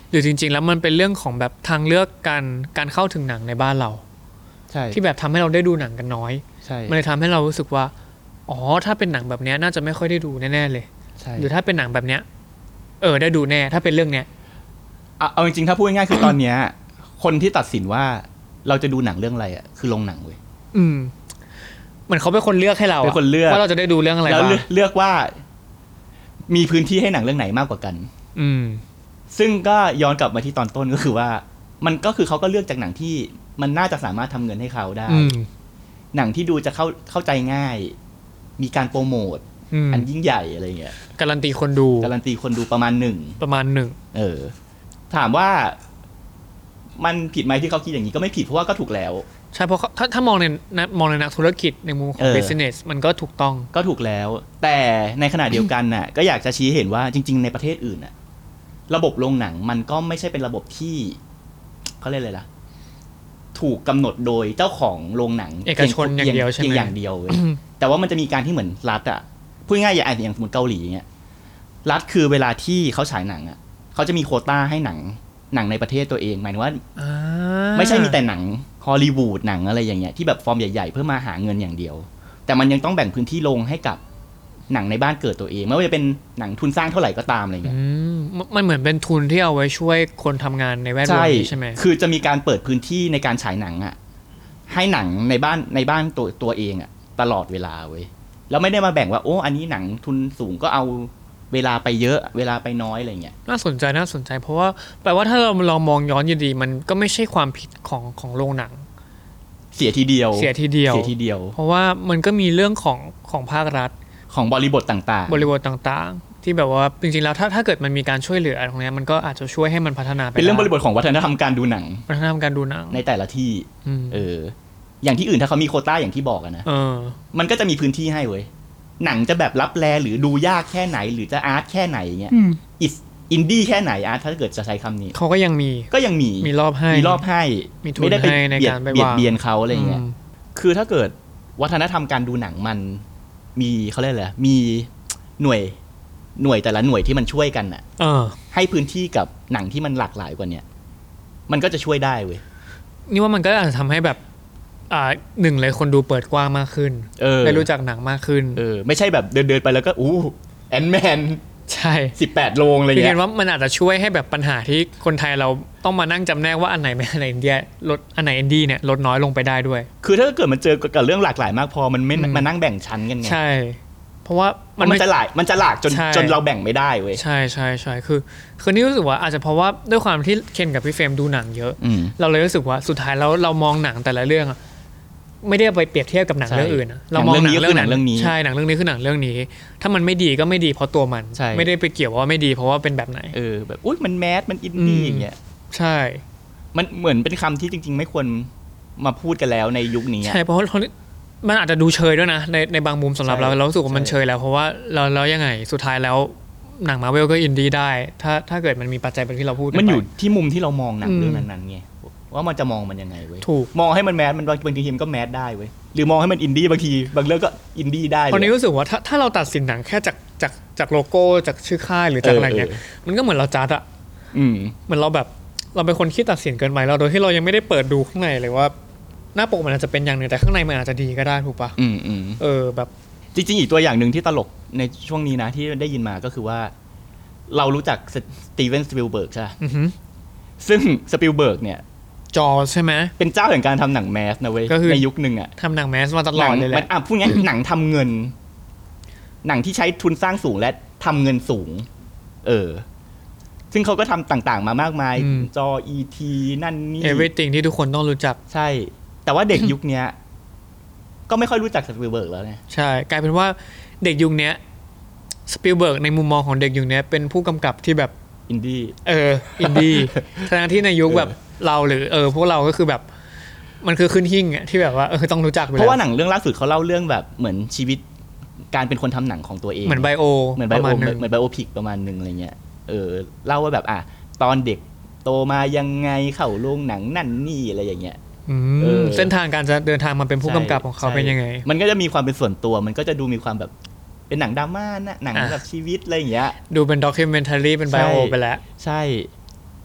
หรือจริงๆแล้วมันเป็นเรื่องของแบบทางเลือกการการเข้าถึงหนังในบ้านเราใช่ที่แบบทำให้เราได้ดูหนังกันน้อยใช่มันเลยทำให้เรารู้สึกว่าอ๋อถ้าเป็นหนังแบบนี้น่าจะไม่ค่อยได้ดูแน่ๆเลยหรือถ้าเป็นหนังแบบเนี้ยเออได้ดูแน่ถ้าเป็นเรื่องเนี้ยเอาจริงๆถ้าพูดง่ายๆคือตอนเนี้ยคนที่ตัดสินว่าเราจะดูหนังเรื่องอะไรอ่ะคือโรงหนังเว้ยอืมเหมือนเขาเป็นคนเลือกให้เราเป็นคนเลือกว่าเราจะได้ดูเรื่องอะไรบ้างแล้วเลือกว่ามีพื้นที่ให้หนังเรื่องไหนมากกว่ากันอืมซึ่งก็ย้อนกลับมาที่ตอนต้นก็คือว่ามันก็คือเขาก็เลือกจากหนังที่มันน่าจะสามารถทำเงินให้เขาได้หนังที่ดูจะเข้าเข้าใจง่ายมีการโปรโมทอันยิ่งใหญ่อะไรเงี้ยการันตีคนดูการันตีคนดูประมาณหนึ่งประมาณหนึ่งเออถามว่ามันผิดไหมที่เขาคิดอย่างนี้ก็ไม่ผิดเพราะว่าก็ถูกแล้วใช่เพราะถ้าถ้ามองในมองในนักธุรกิจในมุมของ business มันก็ถูกต้องก็ถูกแล้วแต่ในขณะเดียวกันน่ะ ก็อยากจะชี้เห็นว่าจริงๆในประเทศอื่นน่ะระบบโรงหนังมันก็ไม่ใช่เป็นระบบที่เขาเรียกอะไรล่ะถูกกำหนดโดยเจ้าของโรงหนังเอกชนอย่างเดียวใช่ไหมอย่างเดียวแต่ว่ามันจะมีการที่เหมือนรัฐอ่ะพูดง่ายๆอย่างอย่างสมมติเกาหลีอย่างเงี้ยรัฐคือเวลาที่เขาฉายหนังอ่ะเขาจะมีโควต้าให้หนังหนังในประเทศตัวเองหมายถึงว่าไม่ใช่มีแต่หนังฮอลลีวูดหนังอะไรอย่างเงี้ยที่แบบฟอร์มใหญ่ๆเพื่อมาหาเงินอย่างเดียวแต่มันยังต้องแบ่งพื้นที่ลงให้กับหนังในบ้านเกิดตัวเองไม่ว่าจะเป็นหนังทุนสร้างเท่าไหร่ก็ตามอะไรเงี้ยมันเหมือนเป็นทุนที่เอาไว้ช่วยคนทำงานในแวดวงนี้ใช่ไหมคือจะมีการเปิดพื้นที่ในการฉายหนังอ่ะให้หนังในบ้านในบ้านตัวตัวเองอ่ะตลอดเวลาเว้ยแล้วไม่ได้มาแบ่งว่าโอ้อันนี้หนังทุนสูงก็เอาเวลาไปเยอะเวลาไปน้อยอะไรเงี้ยน่าสนใจน่าสนใจเพราะว่าแปลว่าถ้าเราลองมองย้อนดีๆมันก็ไม่ใช่ความผิดของของโรงหนังเสียทีเดียวเสียทีเดียวเสียทีเดียวเพราะว่ามันก็มีเรื่องของของภาครัฐของบริบทต่างๆบริบทต่างๆที่แบบว่าจริงๆแล้วถ้าถ้าเกิดมันมีการช่วยเหลือตรงนี้มันก็อาจจะช่วยให้มันพัฒนาไปเป็นเรื่องบริบทของวัฒนธรรมการดูหนังวัฒนธรรมการดูหนังในแต่ละที่เอออย่างที่อื่นถ้าเขามีโควต้าอย่างที่บอกอะนะมันก็จะมีพื้นที่ให้เว้ยหนังจะแบบรับแลหรือดูยากแค่ไหนหรือจะอาร์ตแค่ไหนเงี้ยอินดี้แค่ไหนอาร์ตถ้าเกิดจะใช้คำนี้เขาก็ยังมีก็ยังมีมีรอบให้มีรอบให้ไม่ได้ไปเบียดเบียดเบียนเขาอะไรเงี้ยคือถ้าเกิดวัฒนธรรมการดูหนังมันมีเขาเรียกอะไรมีหน่วยหน่วยแต่ละหน่วยที่มันช่วยกันอ่ะให้พื้นที่กับหนังที่มันหลากหลายกว่านี้มันก็จะช่วยได้เว้ยนี่ว่ามันก็อาจจะทำให้แบบอ่าหนึ่งเลยคนดูเปิดกว้างมากขึ้นได้รู้จักหนังมากขึ้นเออไม่ใช่แบบเดินเดินไปแล้วก็อู้แอนด์แมนใช่สิบแปดโรงอะไรอย่างเงี้ยเห็นว่ามันอาจจะช่วยให้แบบปัญหาที่คนไทยเราต้องมานั่งจำแนกว่าอันไหนไม่อันไหนอินเดียลดอันไหนอินดี้เนี่ยลดน้อยลงไปได้ด้วยคือถ้าเกิดมันเจอกับเรื่องหลากหลายมากพอมันไม่มานั่งแบ่งชั้นกันไงใช่เพราะว่ามันจะหลายมันจะหลากจนจนเราแบ่งไม่ได้เว้ยใช่ใช่ใช่คือคือนี่รู้สึกว่าอาจจะเพราะว่าด้วยความที่เคนกับพี่เฟรมดูหนังเยอะเราเลยรู้สึกว่าสุดท้ายแล้วเรามองหนังแต่ละเรื่องไม่ได้ไปเปรียบเทียบกับหนังเรื่องอื่นนะเรามองหนังเรื่องหนังเรื่องนี้ใช่หนังเรื่องนี้คือหนังเรื่องนี้ถ้ามันไม่ดีก็ไม่ดีเพราะตัวมันไม่ได้ไปเกี่ยวว่าไม่ดีเพราะว่าเป็นแบบไหนเออแบบอุ๊ยมันแมสมันอินดี้อย่างเงี้ยใช่มันเหมือนเป็นคำที่จริงๆไม่ควรมาพูดกันแล้วในยุคนี้ใช่เพราะมันอาจจะดูเชยด้วยนะในในบางมุมสำหรับเราเรารู้สึกว่ามันเชยแล้วเพราะว่าเราแล้วยังไงสุดท้ายแล้วหนังมาร์เวลก็อินดี้ได้ถ้าถ้าเกิดมันมีปัจจัยเป็นที่เราพูดมันอยู่ที่มุมที่เรามองหนังเรื่องนั้นๆไงว่ามันจะมองมันยังไงเว้ยมองให้มันแมสมันบางทีมันก็แมสได้เว้ยหรือมองให้มันอินดี้บางทีบางเรื่องก็อินดี้ได้ตอนนี้รู้สึกว่าถ้าถ้าเราตัดสินหนังแค่จากจากจากโลโก้จากชื่อค่ายหรือจากอะไรเงี้ยมันก็เหมือนเราจัดอะเหมือนเราแบบเราเป็นคนที่ตัดสินเกินไปเราโดยที่เรายังไม่ได้เปิดดูข้างในเลยว่าหน้าปกมันอาจจะเป็นอย่างนึงแต่ข้างในมันอาจจะดีก็ได้ถูกปะอืมอืมเออแบบจริงๆอีกตัวอย่างหนึ่งที่ตลกในช่วงนี้นะที่ได้ยินมาก็คือว่าเรารู้จักสตีเวนสปิลเบิร์กใช่ซึ่งสปิลเบิร์กเนี่ยจอใช่ไหมเป็นเจ้าแห่งการทำหนังแมสนะเว้ยในยุคนึงอ่ะทำหนังแมสมาตลอดเลยแหละมันอ่ะพูดงี้หนังทำเงินหนังที่ใช้ทุนสร้างสูงและทำเงินสูงเออซึ่งเขาก็ทำต่างๆมามากมายจอ อี ที นั่นนี่ everything ที่ทุกคนต้องรู้จักใช่แต่ว่าเด็กยุคนี้ก็ไม่ค่อยรู้จักสปิลเบิร์กแล้วไงใช่กลายเป็นว่าเด็กยุคนี้สปิลเบิร์กในมุมมองของเด็กยุคนี้เป็นผู้กำกับที่แบบอินดี้เอออินดี้ทั้งที่ในยุคแบบเราหรือเออพวกเราก็คือแบบมันคือขึ้นหิ้งอ่ะที่แบบว่าเออต้องรู้จักไปเพราะว่าหนังเรื่องล่าสุดเขาเล่าเรื่องแบบเหมือนชีวิตการเป็นคนทำหนังของตัวเองเหมือนไบโอเหมือนไบโอเหมือนไบโอพิกประมาณนึงอะไรเงี้ยเออเล่าว่าแบบอ่ะตอนเด็กโตมายังไงเข้าโรงหนังนั่นนี่อะไรอย่างเงี้ยเส้นทางการจะเดินทางมาเป็นผู้กำกับของเขาเป็นยังไงมันก็จะมีความเป็นส่วนตัวมันก็จะดูมีความแบบเป็นหนังดราม่านะหนังแบบชีวิตอะไรอย่างเงี้ยดูเป็นด็อกิวเมนทารีเป็นไบโอไปแล้วใช่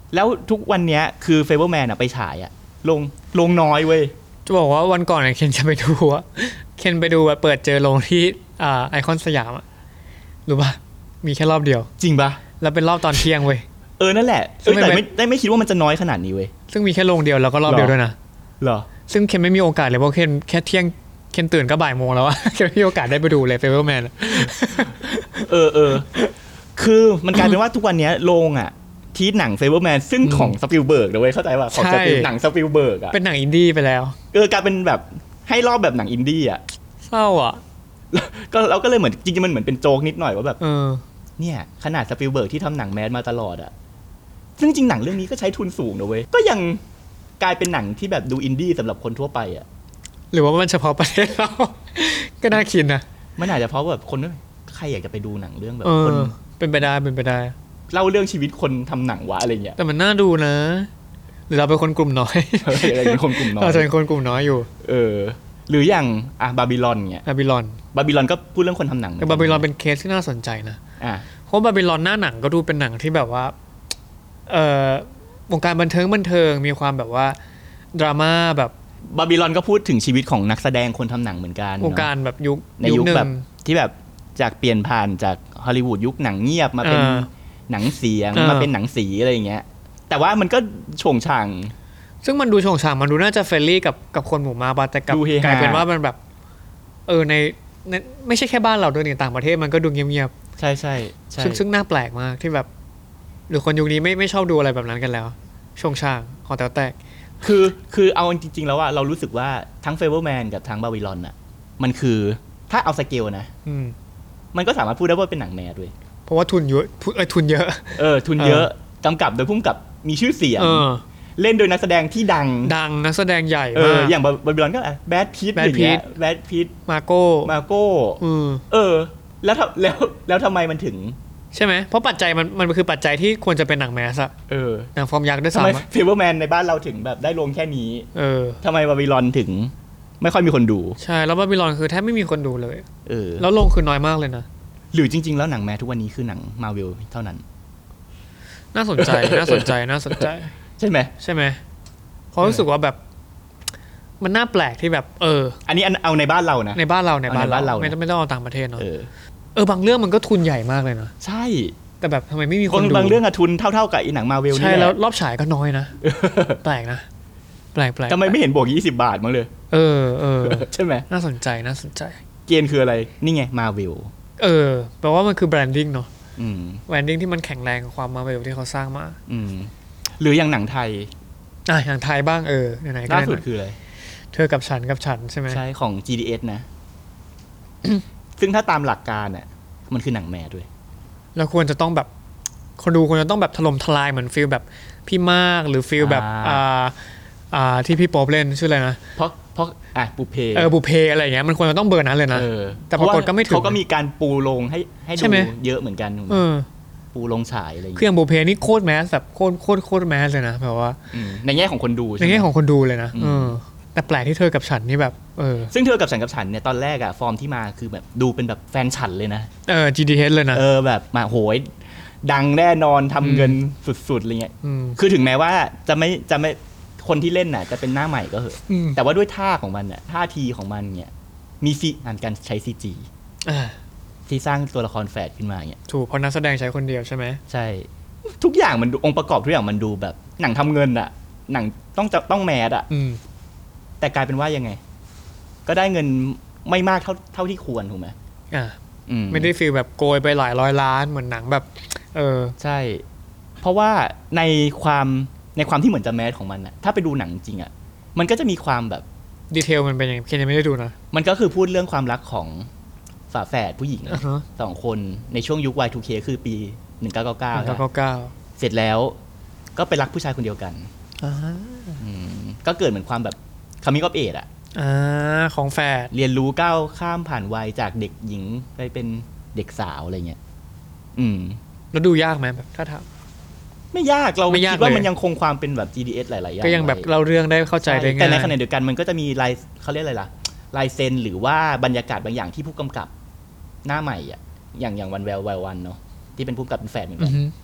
แล้วทุกวันเนี้ยคือเฟเวอร์แมนอะไปฉายอะลงลงน้อยเว้ยจะบอกว่าวันก่อนเนี่ยเคนจะไปดูอะเคนไปดูอะเปิดเจอโรงที่อ่าไอคอนสยามอะรู้ป่ะมีแค่รอบเดียวจริงป่ะแล้วเป็นรอบตอนเที่ยงเว้ยเออนั่นแหละแต่ไม่ได้ไม่คิดว่ามันจะน้อยขนาดนี้เว้ยซึ่งมีแค่โรงเดียวแล้วก็รอบเดียวด้วยนะเหรอซึ่งเคนไม่มีโอกาสเลยเพราะเคนแค่เที่ยงเคนตื่นก็บ่ายโมงแล้วอะเคนไม่มีโอกาสได้ไปดูเลยเฟเวอร์แมนเออเออคือมันกลายเป็นว่าทุกวันนี้โรงอ่ะที่หนังเฟเวอร์แมนซึ่งของสปิลเบิร์กนะเว้ยเข้าใจว่าของสปิลหนังสปิลเบิร์กอ่ะเป็นหนังอินดี้ไปแล้วเออกลายเป็นแบบให้รอบแบบหนังอินดี้อ่ะเศร้าอ่ะก็เราก็เลยเหมือนจริงๆมันเหมือนเป็นโจ๊กนิดหน่อยว่าแบบเออเนี่ยขนาดสปิลเบิร์กที่ทำหนังแมสมาตลอดอ่ะซึ่งจริงหนังเรื่องนี้ก็ใช้ทุนสูงนะเว้ยก็ยังกลายเป็นหนังที่แบบดูอินดี้สำหรับคนทั่วไปอ่ะหรือว่ามันเฉพาะประเทศเราก็น่าคิดนะมันอาจจะเพราะแบบคนใครอยากจะไปดูหนังเรื่องแบบคนเป็นไปได้เป็นไปได้เล่าเรื่องชีวิตคนทำหนังวะอะไรเงี้ยแต่มันน่าดูนะหรือเราเป็นคนกลุ่มน้อยเราเป็นคนกลุ่มน้อยเราเป็นคนกลุ่มน้อยอยู่เออหรืออย่างอ่ะบาบิลอนเงี้ยบาบิลอนบาบิลอนก็พูดเรื่องคนทำหนังแต่บาบิลอนเป็นเคสที่น่าสนใจนะอ่ะเพราะบาบิลอนหน้าหนังก็ดูเป็นหนังที่แบบว่าเอ่อวงการบันเทิงบันเทิงมีความแบบว่าดราม่าแบบบาบิลอนก็พูดถึงชีวิตของนักแสดงคนทำหนังเหมือนกันวงการแบบยุคในยุคแบบที่แบบจากเปลี่ยนผ่านจากฮอลลีวูดยุคหนังเงียบมาเป็นหนังเสียงมาเป็นหนังสีอะไรอย่างเงี้ยแต่ว่ามันก็โฉงฉางซึ่งมันดูโฉงฉางมันดูน่าจะเฟรนลี่กับกับคนหมู่มากป่ะแต่กลายเป็นว่ามันแบบเออในไม่ใช่แค่บ้านเราด้วยในต่างประเทศมันก็ดูเงียบๆใช่ใช่ใช่ซึ่งซึ่งน่าแปลกมากที่แบบหรือคนยุคนี้ไม่ไม่ชอบดูอะไรแบบนั้นกันแล้วโฉงฉางหอแต๋วแตกคือคือเอาจริงๆแล้วอะเรารู้สึกว่าทั้งเฟเวอร์แมนกับทั้งบาบิลอนอะมันคือถ้าเอาสเกลนะมันก็สามารถพูดได้ว่าเป็นหนังแมสด้วยเพราะว่าทุนเยอะเออทุนเยอะเออทุนเยอะกำกับโดยผู้กำกับมีชื่อเสียงเล่นโดยนักแสดงที่ดังดังนักแสดงใหญ่มากอย่างบาบิลอนก็แบทพีทอย่างเงี้ยแบทพีทมาโก้มาโก้เออแล้วแล้วแล้วทำไมมันถึงใช่ไหมเพราะปัจจัยมันมันคือปัจจัยที่ควรจะเป็นหนังแมสอะเออหนังฟอร์มยักษ์ด้วยซ้ำทำไมเฟเวอร์แมนในบ้านเราถึงแบบได้ลงแค่นี้เออทำไมบาบิลอนถึงไม่ค่อยมีคนดูใช่แล้วบาบิลอนคือแทบไม่มีคนดูเลยเออแล้วลงคือน้อยมากเลยนะหรือจริงๆแล้วหนังแมสทุกวันนี้คือหนังมาเวลเท่านั้นน่าสนใจน่าสนใจน่าสนใจใช่ไหมใช่ไหมเพราะรู้สึกว่าแบบมันน่าแปลกที่แบบเอออันนี้เอาในบ้านเรานะในบ้านเราในบ้านเราไม่ต้องไม่ต้องเอาต่างประเทศเนาะเออบางเรื่องมันก็ทุนใหญ่มากเลยนะใช่แต่แบบทำไมไม่มีคนดูบางเรื่องอะทุนเท่าๆกับอีหนังมาเวลนี่ใช่แล้วรอบฉายก็น้อยนะแปลกนะแปลกแปลกทำไมไม่เห็นบวกยี่สิบบาทมั้งเลยเออเออใช่ไหมน่าสนใจน่าสนใจเกณฑ์คืออะไรนี่ไงมาเวลเออแปลว่ามันคือแบรนดิ้งเนาะแบรนดิ้งที่มันแข็งแรงกับความมาเวลที่เขาสร้างมาหรืออย่างหนังไทยอ่ะอย่างไทยบ้างเออไหนๆก็ล่าสุดคืออะไรเธอกับฉันกับฉันใช่ไหมใช่ของ จี ดี เอส นะ ซึ่งถ้าตามหลักการเนี่ยมันคือหนังแมสด้วยแล้วควรจะต้องแบบคนดูควรจะต้องแบบถล่มทลายเหมือนฟีลแบบพี่มากหรือฟีลแบบอ่าอ่าที่พี่โป๊ปเล่นชื่ออะไรนะเพราะเพราะอ่ะบุพเพเออบุพเพอะไรอย่างเงี้ยมันควรจะต้องเบอร์นั้นเลยนะแต่ปรากฏก็ไม่ถึงเขาก็มีการปูลงให้ให้ดูเยอะเหมือนกันปูลงฉายอะไรอย่างเงี้ยคืออย่างบุพเพนี่โคตรแมสแบบโคตรโคตรโคตรแมสเลยนะแบบว่าในแง่ของคนดูในแง่ของคนดูเลยนะแต่แปลกที่เธอกับฉันนี่แบบเออซึ่งเธอกับฉันกับฉันเนี่ยตอนแรกอะฟอร์มที่มาคือแบบดูเป็นแบบแฟนฉันเลยนะเออ จี ดี เอส เลยนะเออแบบมาโหยดังแน่นอนทำเงินสุดๆอะไรเงี้ยคือถึงแม้ว่าจะไม่จะไม่คนที่เล่นน่ะจะเป็นหน้าใหม่ก็เหอะแต่ว่าด้วยท่าของมันน่ะท่าทีของมันเนี่ยมีซีอ่านการใช้ ซี จี ที่สร้างตัวละครแฝดขึ้นมาเนี่ยถูกเพราะนักแสดงใช้คนเดียวใช่ไหมใช่ทุกอย่างมันองค์ประกอบทุกอย่างมันดูแบบหนังทำเงินอะหนังต้องจะต้องแมสอะแต่กลายเป็นว่ายังไงก็ได้เงินไม่มากเท่าเท่าที่ควรถูกไหมอ่าไม่ได้ฟีลแบบโกยไปหลายร้อยล้านเหมือนหนังแบบเออใช่เพราะว่าในความในความที่เหมือนจะแมสของมันอะถ้าไปดูหนังจริงอะมันก็จะมีความแบบดีเทลมันเป็นยังไงเคนยังไม่ได้ดูนะมันก็คือพูดเรื่องความรักของฝาแฝดผู้หญิง uh-huh. สองคนในช่วงยุค วาย ทู เค คือปีหนึ่งพันเก้าร้อยเก้าสิบเก้าหนึ่งพันเก้าร้อยเก้าสิบเก้าเสร็จแล้วก็ไปรักผู้ชายคนเดียวกัน uh-huh. ก็เกิดเหมือนความแบบ coming of age อ่ะอ่าของแฝดเรียนรู้ก้าวข้ามผ่านวัยจากเด็กหญิงไปเป็นเด็กสาวอะไรเงี้ยอืมแล้วดูยากไหมแบบถ้าถามไม่ยากเราคิดว่ามันยังคงความเป็นแบบ จี ดี เอส หลายๆอย่างก็ยังแบบเราเรื่องได้เข้าใจได้ง่ายแต่ในขณะเดียวกันมันก็จะมีลายเขาเรียกอะไรล่ะลายเซ็นหรือว่าบรรยากาศบางอย่างที่ผู้กำกับหน้าใหม่อ่ะอย่างอย่างวันแววแวววันเนาะที่เป็นผู้กำกับเป็นแฝดเหมือนกัน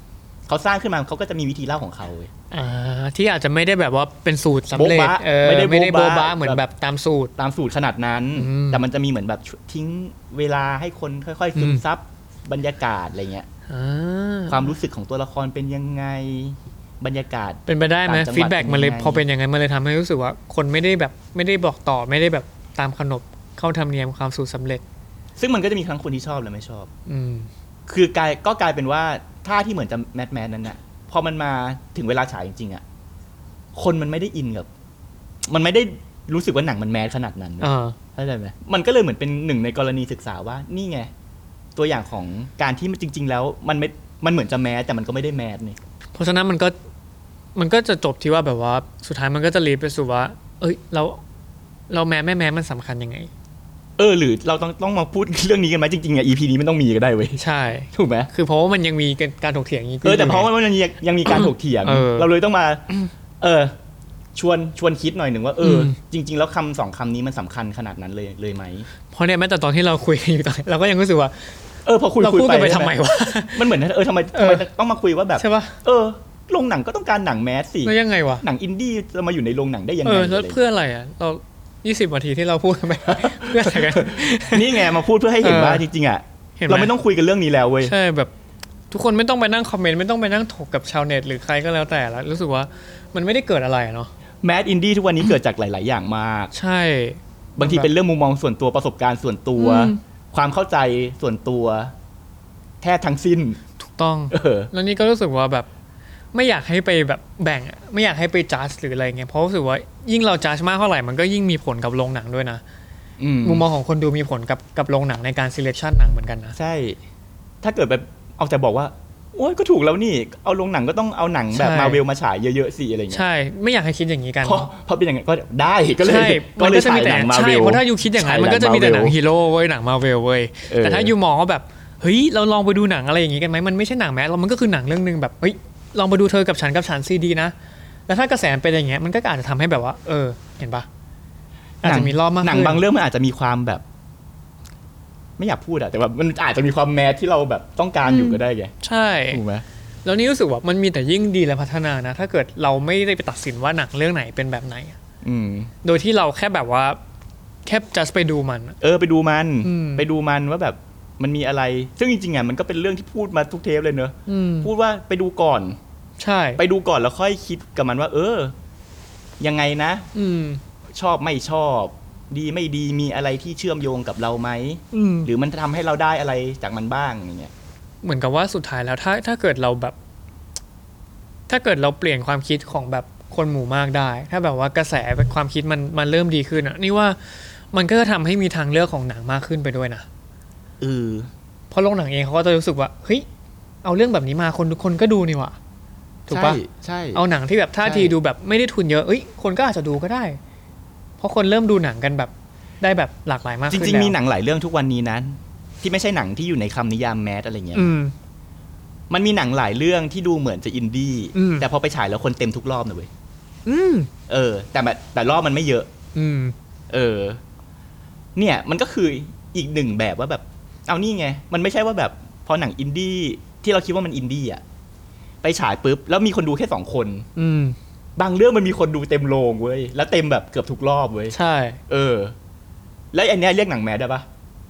เขาสร้างขึ้นมาเขาก็จะมีวิธีเล่าของเขาเว้ยอ่าที่อาจจะไม่ได้แบบว่าเป็นสูตรสำเร็จเออไม่ได้ไม่ได้โบบะเหมือนแบบตามสูตรตามสูตรขนาดนั้นแต่มันจะมีเหมือนแบบทิ้งเวลาให้คนค่อยๆซึมซับบรรยากาศอะไรเงี้ยความรู้สึกของตัวละครเป็นยังไงบรรยากาศเป็นไปได้ไหมฟีดแบ็กมันเลยพอเป็นอย่างนั้นมันเลยทำให้รู้สึกว่าคนไม่ได้แบบไม่ได้บอกต่อไม่ได้แบบตามขนบเข้าธรรมเนียมความสูตรสำเร็จซึ่งมันก็จะมีทั้งคนที่ชอบและไม่ชอบอืมคือกลายก็กลายเป็นว่าท่าที่เหมือนจะแมสแมสนั้นน่ะพอมันมาถึงเวลาฉายจริงๆอ่ะคนมันไม่ได้อินกับมันไม่ได้รู้สึกว่าหนังมันแมสขนาดนั้นเข้าใจไหมมันก็เลยเหมือนเป็นหนึ่งในกรณีศึกษาว่านี่ไงตัวอย่างของการที่มันจริงๆแล้วมันไม่มันเหมือนจะแมสแต่มันก็ไม่ได้แมสนี่เพราะฉะนั้นมันก็มันก็จะจบที่ว่าแบบว่าสุดท้ายมันก็จะลีดไปสู่ว่าเอ้ยเราเราแมสไม่แมสมันสำคัญยังไงเออหรือเราต้องต้องมาพูดเรื่องนี้กันไหมจริงๆอ่ะ อี พี นี้มันต้องมีก็ได้เว้ยใช่ถูกไหมคือเพราะว่ามันยังมีการถกเถียงอย่างนี้เออแต่เพราะว่ามันยังมีการถกเถียงเราเลยต้องมาเออชวนชวนคิดหน่อยหนึ่งว่าเออจริงๆแล้วคำสองคำนี้มันสำคัญขนาดนั้นเลยเลยไหมเพราะเนี่ยแม้แต่ตอนที่เราคุยกันอยู่ตอนเราก็ยังรู้สึกว่าเออพอคุยคุยไปทำไมวะมันเหมือนเออทำไมทำไมต้องมาคุยว่าแบบใช่ป่ะเออโรงหนังก็ต้องการหนังแมสสิแล้วยังไงวะหนังอินดี้จะมาอยู่ในโรงหนังได้ยังไงเออแล้วเพื่ออะไรอ่ะเรายี่สิบนาทีที่เราพูดกันไปเพื่ออะไรกันนี่ไงมาพูดเพื่อให้เห็นว่าจริงๆอ่ะเราไม่ต้องคุยกันเรื่องนี้แล้วเว้ยใช่แบบทุกคนไม่ต้องไปนั่งคอมเมนต์ไม่ต้องไปนั่งถกกับชาวเน็ตหรือใครก็แล้วแต่แล้วรู้สึกว่ามันไม่ได้เกิดอะไรเนาะแมสอินดี้ทุกวันนี้เกิดจากหลายๆอย่างมากใช่บางทีเป็นเรื่องมุมมองส่วนตัวประสบการณ์ส่วนตัวความเข้าใจส่วนตัวแค่ทั้งสิ้นถูกต้องแล้วนี่ก็รู้สึกว่าแบบไม่อยากให้ไปแบบแบ่งไม่อยากให้ไปจัดหรืออะไรเงี้ยเพราะรู้สึกว่ายิ่งเราจัดมากเท่าไหร่มันก็ยิ่งมีผลกับโรงหนังด้วยนะมุมมองของคนดูมีผลกับกับโรงหนังในการ selection หนังเหมือนกันนะใช่ถ้าเกิดแบบเอาแต่บอกว่าโอ๊ยก็ถูกแล้วนี่เอาโรงหนังก็ต้องเอาหนังแบบ Marvel มาฉายเยอะๆสิอะไรเงี้ยใช่ไม่อยากให้คิดอย่างนี้กันเพราะเพราะเป็นอย่างนั้นก็ได้ก็เลยก็เลยฉายหนัง Marvel ใช่เพราะถ้ายูคิดอย่างนั้นมันก็จะมีแต่หนังฮีโร่เว้ยหนัง Marvel เว้ยแต่ถ้ายูมองว่าแบบเฮ้ยเราลองไปดูหนังอะไรอย่างงี้กันไหมมันไม่ใช่หนังแม้มันก็คือหนังเรื่องนึงแบบเฮ้ยลองไปดูเธอกับฉันกับฉันซีดีนะแล้วถ้ากระแสเป็นอย่างเงี้ยมันก็อาจจะทำให้แบบว่าเออเห็นปะอาจจะมีรอบมากหนังบางเรื่องมันอาจจะมีความแบบไม่อยากพูดอะแต่ว่ามันอาจจะมีความแมสที่เราแบบต้องการอยู่ก็ได้ไงใช่ถูกไหมแล้วนี่รู้สึกว่ามันมีแต่ยิ่งดีและพัฒนานะถ้าเกิดเราไม่ได้ไปตัดสินว่าหนังเรื่องไหนเป็นแบบไหนโดยที่เราแค่แบบว่าแค่ just ไปดูมันเออไปดูมันไปดูมันว่าแบบมันมีอะไรซึ่งจริงๆอ่ะมันก็เป็นเรื่องที่พูดมาทุกเทปเลยเนอะพูดว่าไปดูก่อนใช่ไปดูก่อนแล้วค่อยคิดกับมันว่าเออยังไงนะชอบไม่ชอบดีไม่ดีมีอะไรที่เชื่อมโยงกับเราไหมหรือมันจะทำให้เราได้อะไรจากมันบ้างอย่างเงี้ยเหมือนกับว่าสุดท้ายแล้วถ้าถ้าเกิดเราแบบถ้าเกิดเราเปลี่ยนความคิดของแบบคนหมู่มากได้ถ้าแบบว่ากระแสความคิดมันมันเริ่มดีขึ้นอ่ะนี่ว่ามันก็จะทำให้มีทางเลือกของหนังมากขึ้นไปด้วยนะเออเพราะโรงหนังเองเขาก็จะรู้สึกว่าเฮ้ยเอาเรื่องแบบนี้มาคนทุกคนก็ดูนี่หว่าถูกปะใช่เอาหนังที่แบบท่าทีดูแบบไม่ได้ทุนเยอะเอ้ยคนก็อาจจะดูก็ได้เพราะคนเริ่มดูหนังกันแบบได้แบบหลากหลายมากขึ้นจริงๆมีหนังหลายเรื่องทุกวันนี้นะที่ไม่ใช่หนังที่อยู่ในคำนิยามแมสอะไรเงี้ยมันมีหนังหลายเรื่องที่ดูเหมือนจะอินดี้แต่พอไปฉายแล้วคนเต็มทุกรอบนะเว้ยเออแต่แบบแต่รอบมันไม่เยอะเออเนี่ยมันก็คืออีกหนึ่งแบบว่าแบบเอานี่ไงมันไม่ใช่ว่าแบบพอหนังอินดี้ที่เราคิดว่ามันอินดี้อ่ะไปฉายปุ๊บแล้วมีคนดูแค่สองคนบางเรื่องมันมีคนดูเต็มโรงเว้ยแล้วเต็มแบบเกือบทุกรอบเว้ยใช่เออแล้วอันเนี้ยเรียกหนังแมสได้ปะ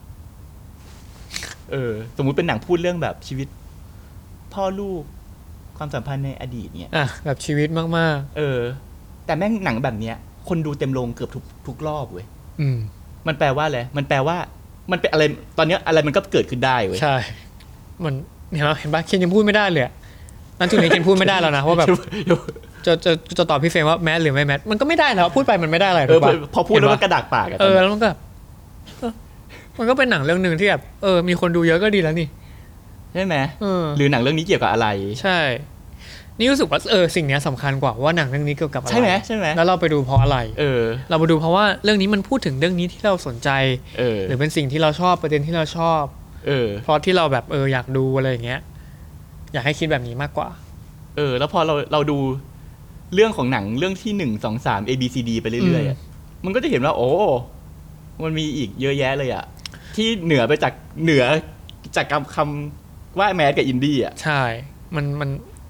เออสมมุติเป็นหนังพูดเรื่องแบบชีวิตพ่อลูกความสัมพันธ์ในอดีตเนี่ยอ่ะแบบชีวิตมากๆเออแต่แม่งหนังแบบเนี้ยคนดูเต็มโรงเกือบทุกทุกรอบเว้ยอืมมันแปลว่าอะไรมันแปลว่ามันเป็นอะไรตอนนี้อะไรมันก็เกิดขึ้นได้เว้ยใช่มันเห็นป่ะเห็นป่ะเคนยังพูดไม่ได้เลยนั่นจุดนี้เคนพูดไม่ได้แล้วนะว่าแบบจะจะจะตอบพี่เฟรมว่าแมสหรือไม่แมสมันก็ไม่ได้แล้วพูดไปมันไม่ได้อะไรถูกป่ะพอพูดแล้วมันกระดากปากเออแล้วมันก็มันก็เป็นหนังเรื่องนึงที่แบบเออมีคนดูเยอะก็ดีแล้วนี่ใช่ไหมหรือหนังเรื่องนี้เกี่ยวกับอะไรใช่นี่รู้สึกว่าเออสิ่งนี้สำคัญกว่าว่าหนังเรื่องนี้เกี่ยวกับอะไรใช่ไหมใช่ไหมแล้วเราไปดูเพราะอะไรเออเราไปดูเพราะว่าเรื่องนี้มันพูดถึงเรื่องนี้ที่เราสนใจเออหรือเป็นสิ่งที่เราชอบประเด็นที่เราชอบเออเพราะที่เราแบบเอออยากดูอะไรอย่างเงี้ยอยากให้คิดแบบนี้มากกว่าเออแล้วพอเราเราดูเรื่องของหนังเรื่องที่หนึ่งสองสาม A B C D ไปเรื่อยๆมันก็จะเห็นว่าโอ้มันมีอีกเยอะแยะเลยอ่ะที่เหนือไปจากเหนือจากคำคำว่าแมสกับอินดี้อ่ะใช่มันมัน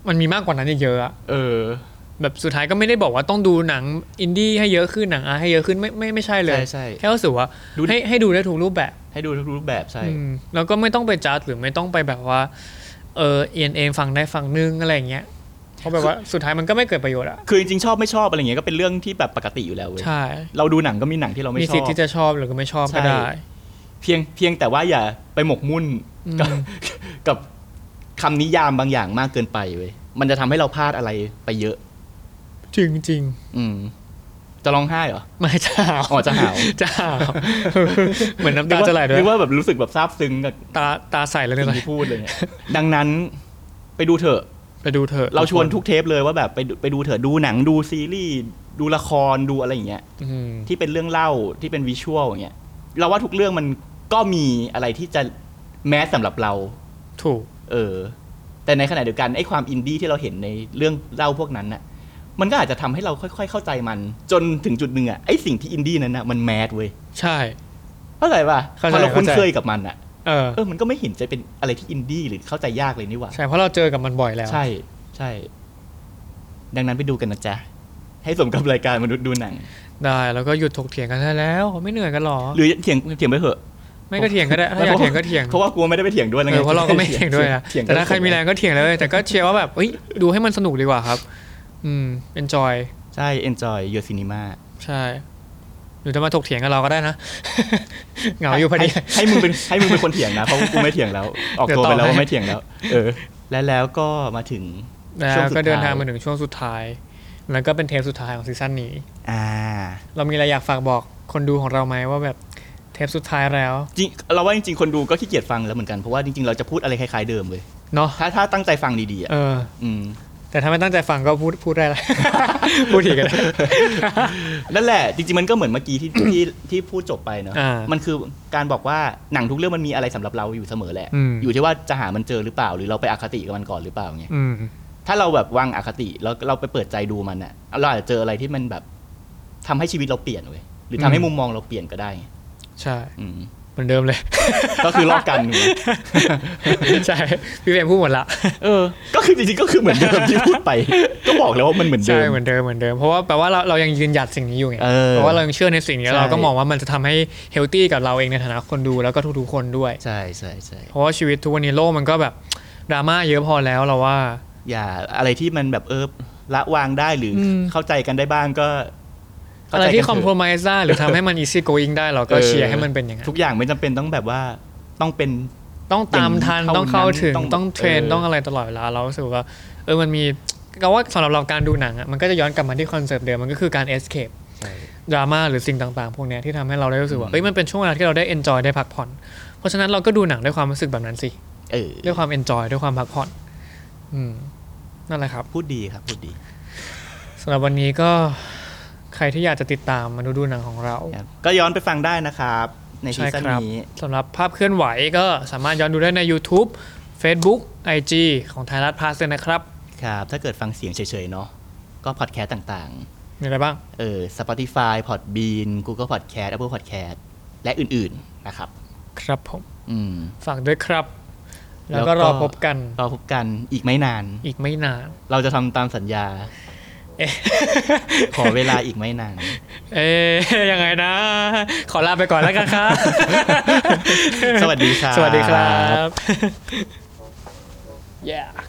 มันมีมากกว่านั้นเยอะอะเออแบบสุดท้ายก็ไม่ได้บอกว่าต้องดูหนังอินดี้ให้เยอะขึ้นหนังอาร์ให้เยอะขึ้นไม่ไม่ไม่ใช่เลยแค่รู้สึกว่าให้ให้ดูได้ทุกรูปแบบให้ดูทุกรูปแบบใช่แล้วก็ไม่ต้องไปจัดหรือไม่ต้องไปแบบว่าเออเอียนเองฟังได้ฟังนึงอะไรอย่างเงี้ยเพราะแบบว่าสุดท้ายมันก็ไม่เกิดประโยชน์อะคือจริงๆชอบไม่ชอบอะไรเงี้ยก็เป็นเรื่องที่แบบปกติอยู่แล้วเว้ยใช่เราดูหนังก็มีหนังที่เราไม่ชอบมีสิทธิ์ที่จะชอบหรือก็ไม่ชอบก็ได้เพียงเพียงแต่ว่าอย่าไปหมกมุ่นกับกับคำนิยามบางอย่างมากเกินไปเว้ยมันจะทำให้เราพลาดอะไรไปเยอะจริงจริงอืมจะร้องไห้เหรอไม่จะหาวอ๋อจะหาวจะหาวเหมือนน้ำตาจะไหลด้วยนึกว่าแบบรู้สึกแบบซาบซึ้งกับตาตาใสเลยเนี่ยที่พูดเลยเนี่ยดังนั้นไปดูเถอะไปดูเถอะเราชวนทุกเทปเลยว่าแบบไปไปดูเถอะดูหนังดูซีรีส์ดูละครดูอะไรอย่างเงี้ยที่เป็นเรื่องเล่าที่เป็นวิชวลอย่างเงี้ยเราว่าทุกเรื่องมันก็มีอะไรที่จะแมสสำหรับเราถูกเออแต่ในขณะเดียวกันไอ้ความอินดี้ที่เราเห็นในเรื่องเล่าพวกนั้นน่ะมันก็อาจจะทำให้เราค่อยๆเข้าใจมันจนถึงจุดหนึ่งอ่ะไอ้สิ่งที่อินดี้นั้นน่ะมันแมสเว้ยใช่เข้าใจป่ะพอเราคุ้นเคยกับมันอ่ะเออเออมันก็ไม่เห็นจะเป็นอะไรที่อินดี้หรือเข้าใจยากเลยนี่หว่าใช่เพราะเราเจอกับมันบ่อยแล้วใช่ใช่ดังนั้นไปดูกันนะจ๊ะให้สมกับรายการมนุษย์ดูหนังได้แล้วก็หยุดถกเถียงกันได้แล้วไม่เหนื่อยกันหรอหรือเถียงเถียงไปเถอะไม่ก็เถียงก็ได้ถ้าอยากเถียงก็เถียงเพราะว่ากูไม่ได้ไปเถียงด้วยอะไรเงี้ยเพราะเราก็ไม่เถียงด้วยนะแต่ถ้าใครมีแรงก็เถียงเลยแต่ก็เชียร์ว่าแบบเฮ้ยดูให้มันสนุกดีกว่าครับอืม enjoy ใช่ enjoy your cinema ใช่หรือจะมาถกเถียงกับเราก็ได้นะเหงาอยู่พอดีให้มึงเป็นให้มึงเป็นคนเถียงนะเพราะกูไม่เถียงแล้วออกตัวไปแล้วว่าไม่เถียงแล้วเออและแล้วก็มาถึงแล้วก็เดินทางมาถึงช่วงสุดท้ายแล้วก็เป็นเทปสุดท้ายของซีซั่นนี้อ่าเรามีอะไรอยากฝากบอกคนดูของเราไหมว่าแบบเทปสุดท้ายแล้วจริงเราว่าจริงๆคนดูก็ขี้เกียจฟังแล้วเหมือนกันเพราะว่าจริงๆเราจะพูดอะไรคล้ายๆเดิมเลยเนาะถ้าถ้าตั้งใจฟังดีๆอ่ะเอออืมแต่ถ้าไม่ตั้งใจฟังก็พูดพูดได้ละพูดทีกันนั่นแหละจริงๆมันก็เหมือนเมื่อกี้ที่ที่ที่พูดจบไปเนาะมันคือการบอกว่าหนังทุกเรื่องมันมีอะไรสำหรับเราอยู่เสมอแหละอยู่ที่ว่าจะหามันเจอหรือเปล่าหรือเราไปอคติกับมันก่อนหรือเปล่าเงี้ยถ้าเราแบบวางอคติแล้วเราไปเปิดใจดูมันอ่ะเราอาจจะเจออะไรที่มันแบบทำให้ชีวิตเราเปลี่ยนเว้ยหรือทำให้มุมมองเราเปลี่ยนก็ได้ใช่เหมือนเดิมเลยก็คือลอกกันใช่พี่เฟรมพูดหมดละเออก็คือจริงๆก็คือเหมือนเดิมที่พูดไปก็บอกแล้วว่ามันเหมือนเดิมใช่เหมือนเดิมเหมือนเดิมเพราะว่าแปลว่าเราเรายังยืนหยัดสิ่งนี้อยู่ไงเพราะว่าเรายังเชื่อในสิ่งนี้เราก็มองว่ามันจะทำให้เฮลตี้กับเราเองในฐานะคนดูแล้วก็ทุกๆคนด้วยใช่ใช่ใช่เพราะว่าชีวิตทุกวันนี้โลกมันก็แบบดราม่าเยอะพอแล้วเราว่าอย่าอะไรที่มันแบบเออละวางได้หรือเข้าใจกันได้บ้างก็อะไรที่คอมโพรไมซ์ได้หรือทำให้มัน easy going ได้เราก็เชียร์ให้มันเป็นอย่างนั้นทุกอย่างไม่จำเป็นต้องแบบว่าต้องเป็นต้องตามทันต้องเข้าถึงต้องเทรนต้องอะไรตลอดเวลาเรารู้สึกว่าเออมันมีก็ว่าสำหรับเราการดูหนังอ่ะมันก็จะย้อนกลับมาที่คอนเซ็ปต์เดิมมันก็คือการ escape ดราม่าหรือสิ่งต่างๆพวกนี้ที่ทำให้เราได้รู้สึกว่าเอ้ยมันเป็นช่วงเวลาที่เราได้ enjoy ได้พักผ่อนเพราะฉะนั้นเราก็ดูหนังด้วยความรู้สึกแบบนั้นสิด้วยความ enjoy ด้วยความพักผ่อนอืมนั่นแหละครับพูดดีครับพูดดีสำหรับวันนี้ก็ใครที่อยากจะติดตามมาดูดูหนังของเราก็ย้อนไปฟังได้นะครับในซีซั่นนี้สำหรับภาพเคลื่อนไหวก็สามารถย้อนดูได้ใน YouTube Facebook ไอ จี ของไทยรัฐพลัสเลยนะครับครับถ้าเกิดฟังเสียงเฉยๆเนาะก็พอดแคสต์ต่างๆมีอะไรบ้างเออ Spotify Podbean Google Podcast Apple Podcast และอื่นๆนะครับครับผมอืมฝากด้วยครับแล้วก็รอพบกันรอพบกันอีกไม่นานอีกไม่นานเราจะทำตามสัญญาขอเวลาอีกไม่นานเอ๊ยยังไงนะขอลาไปก่อนแล้วกันครับสวัสดีครับสวัสดีครับ yeah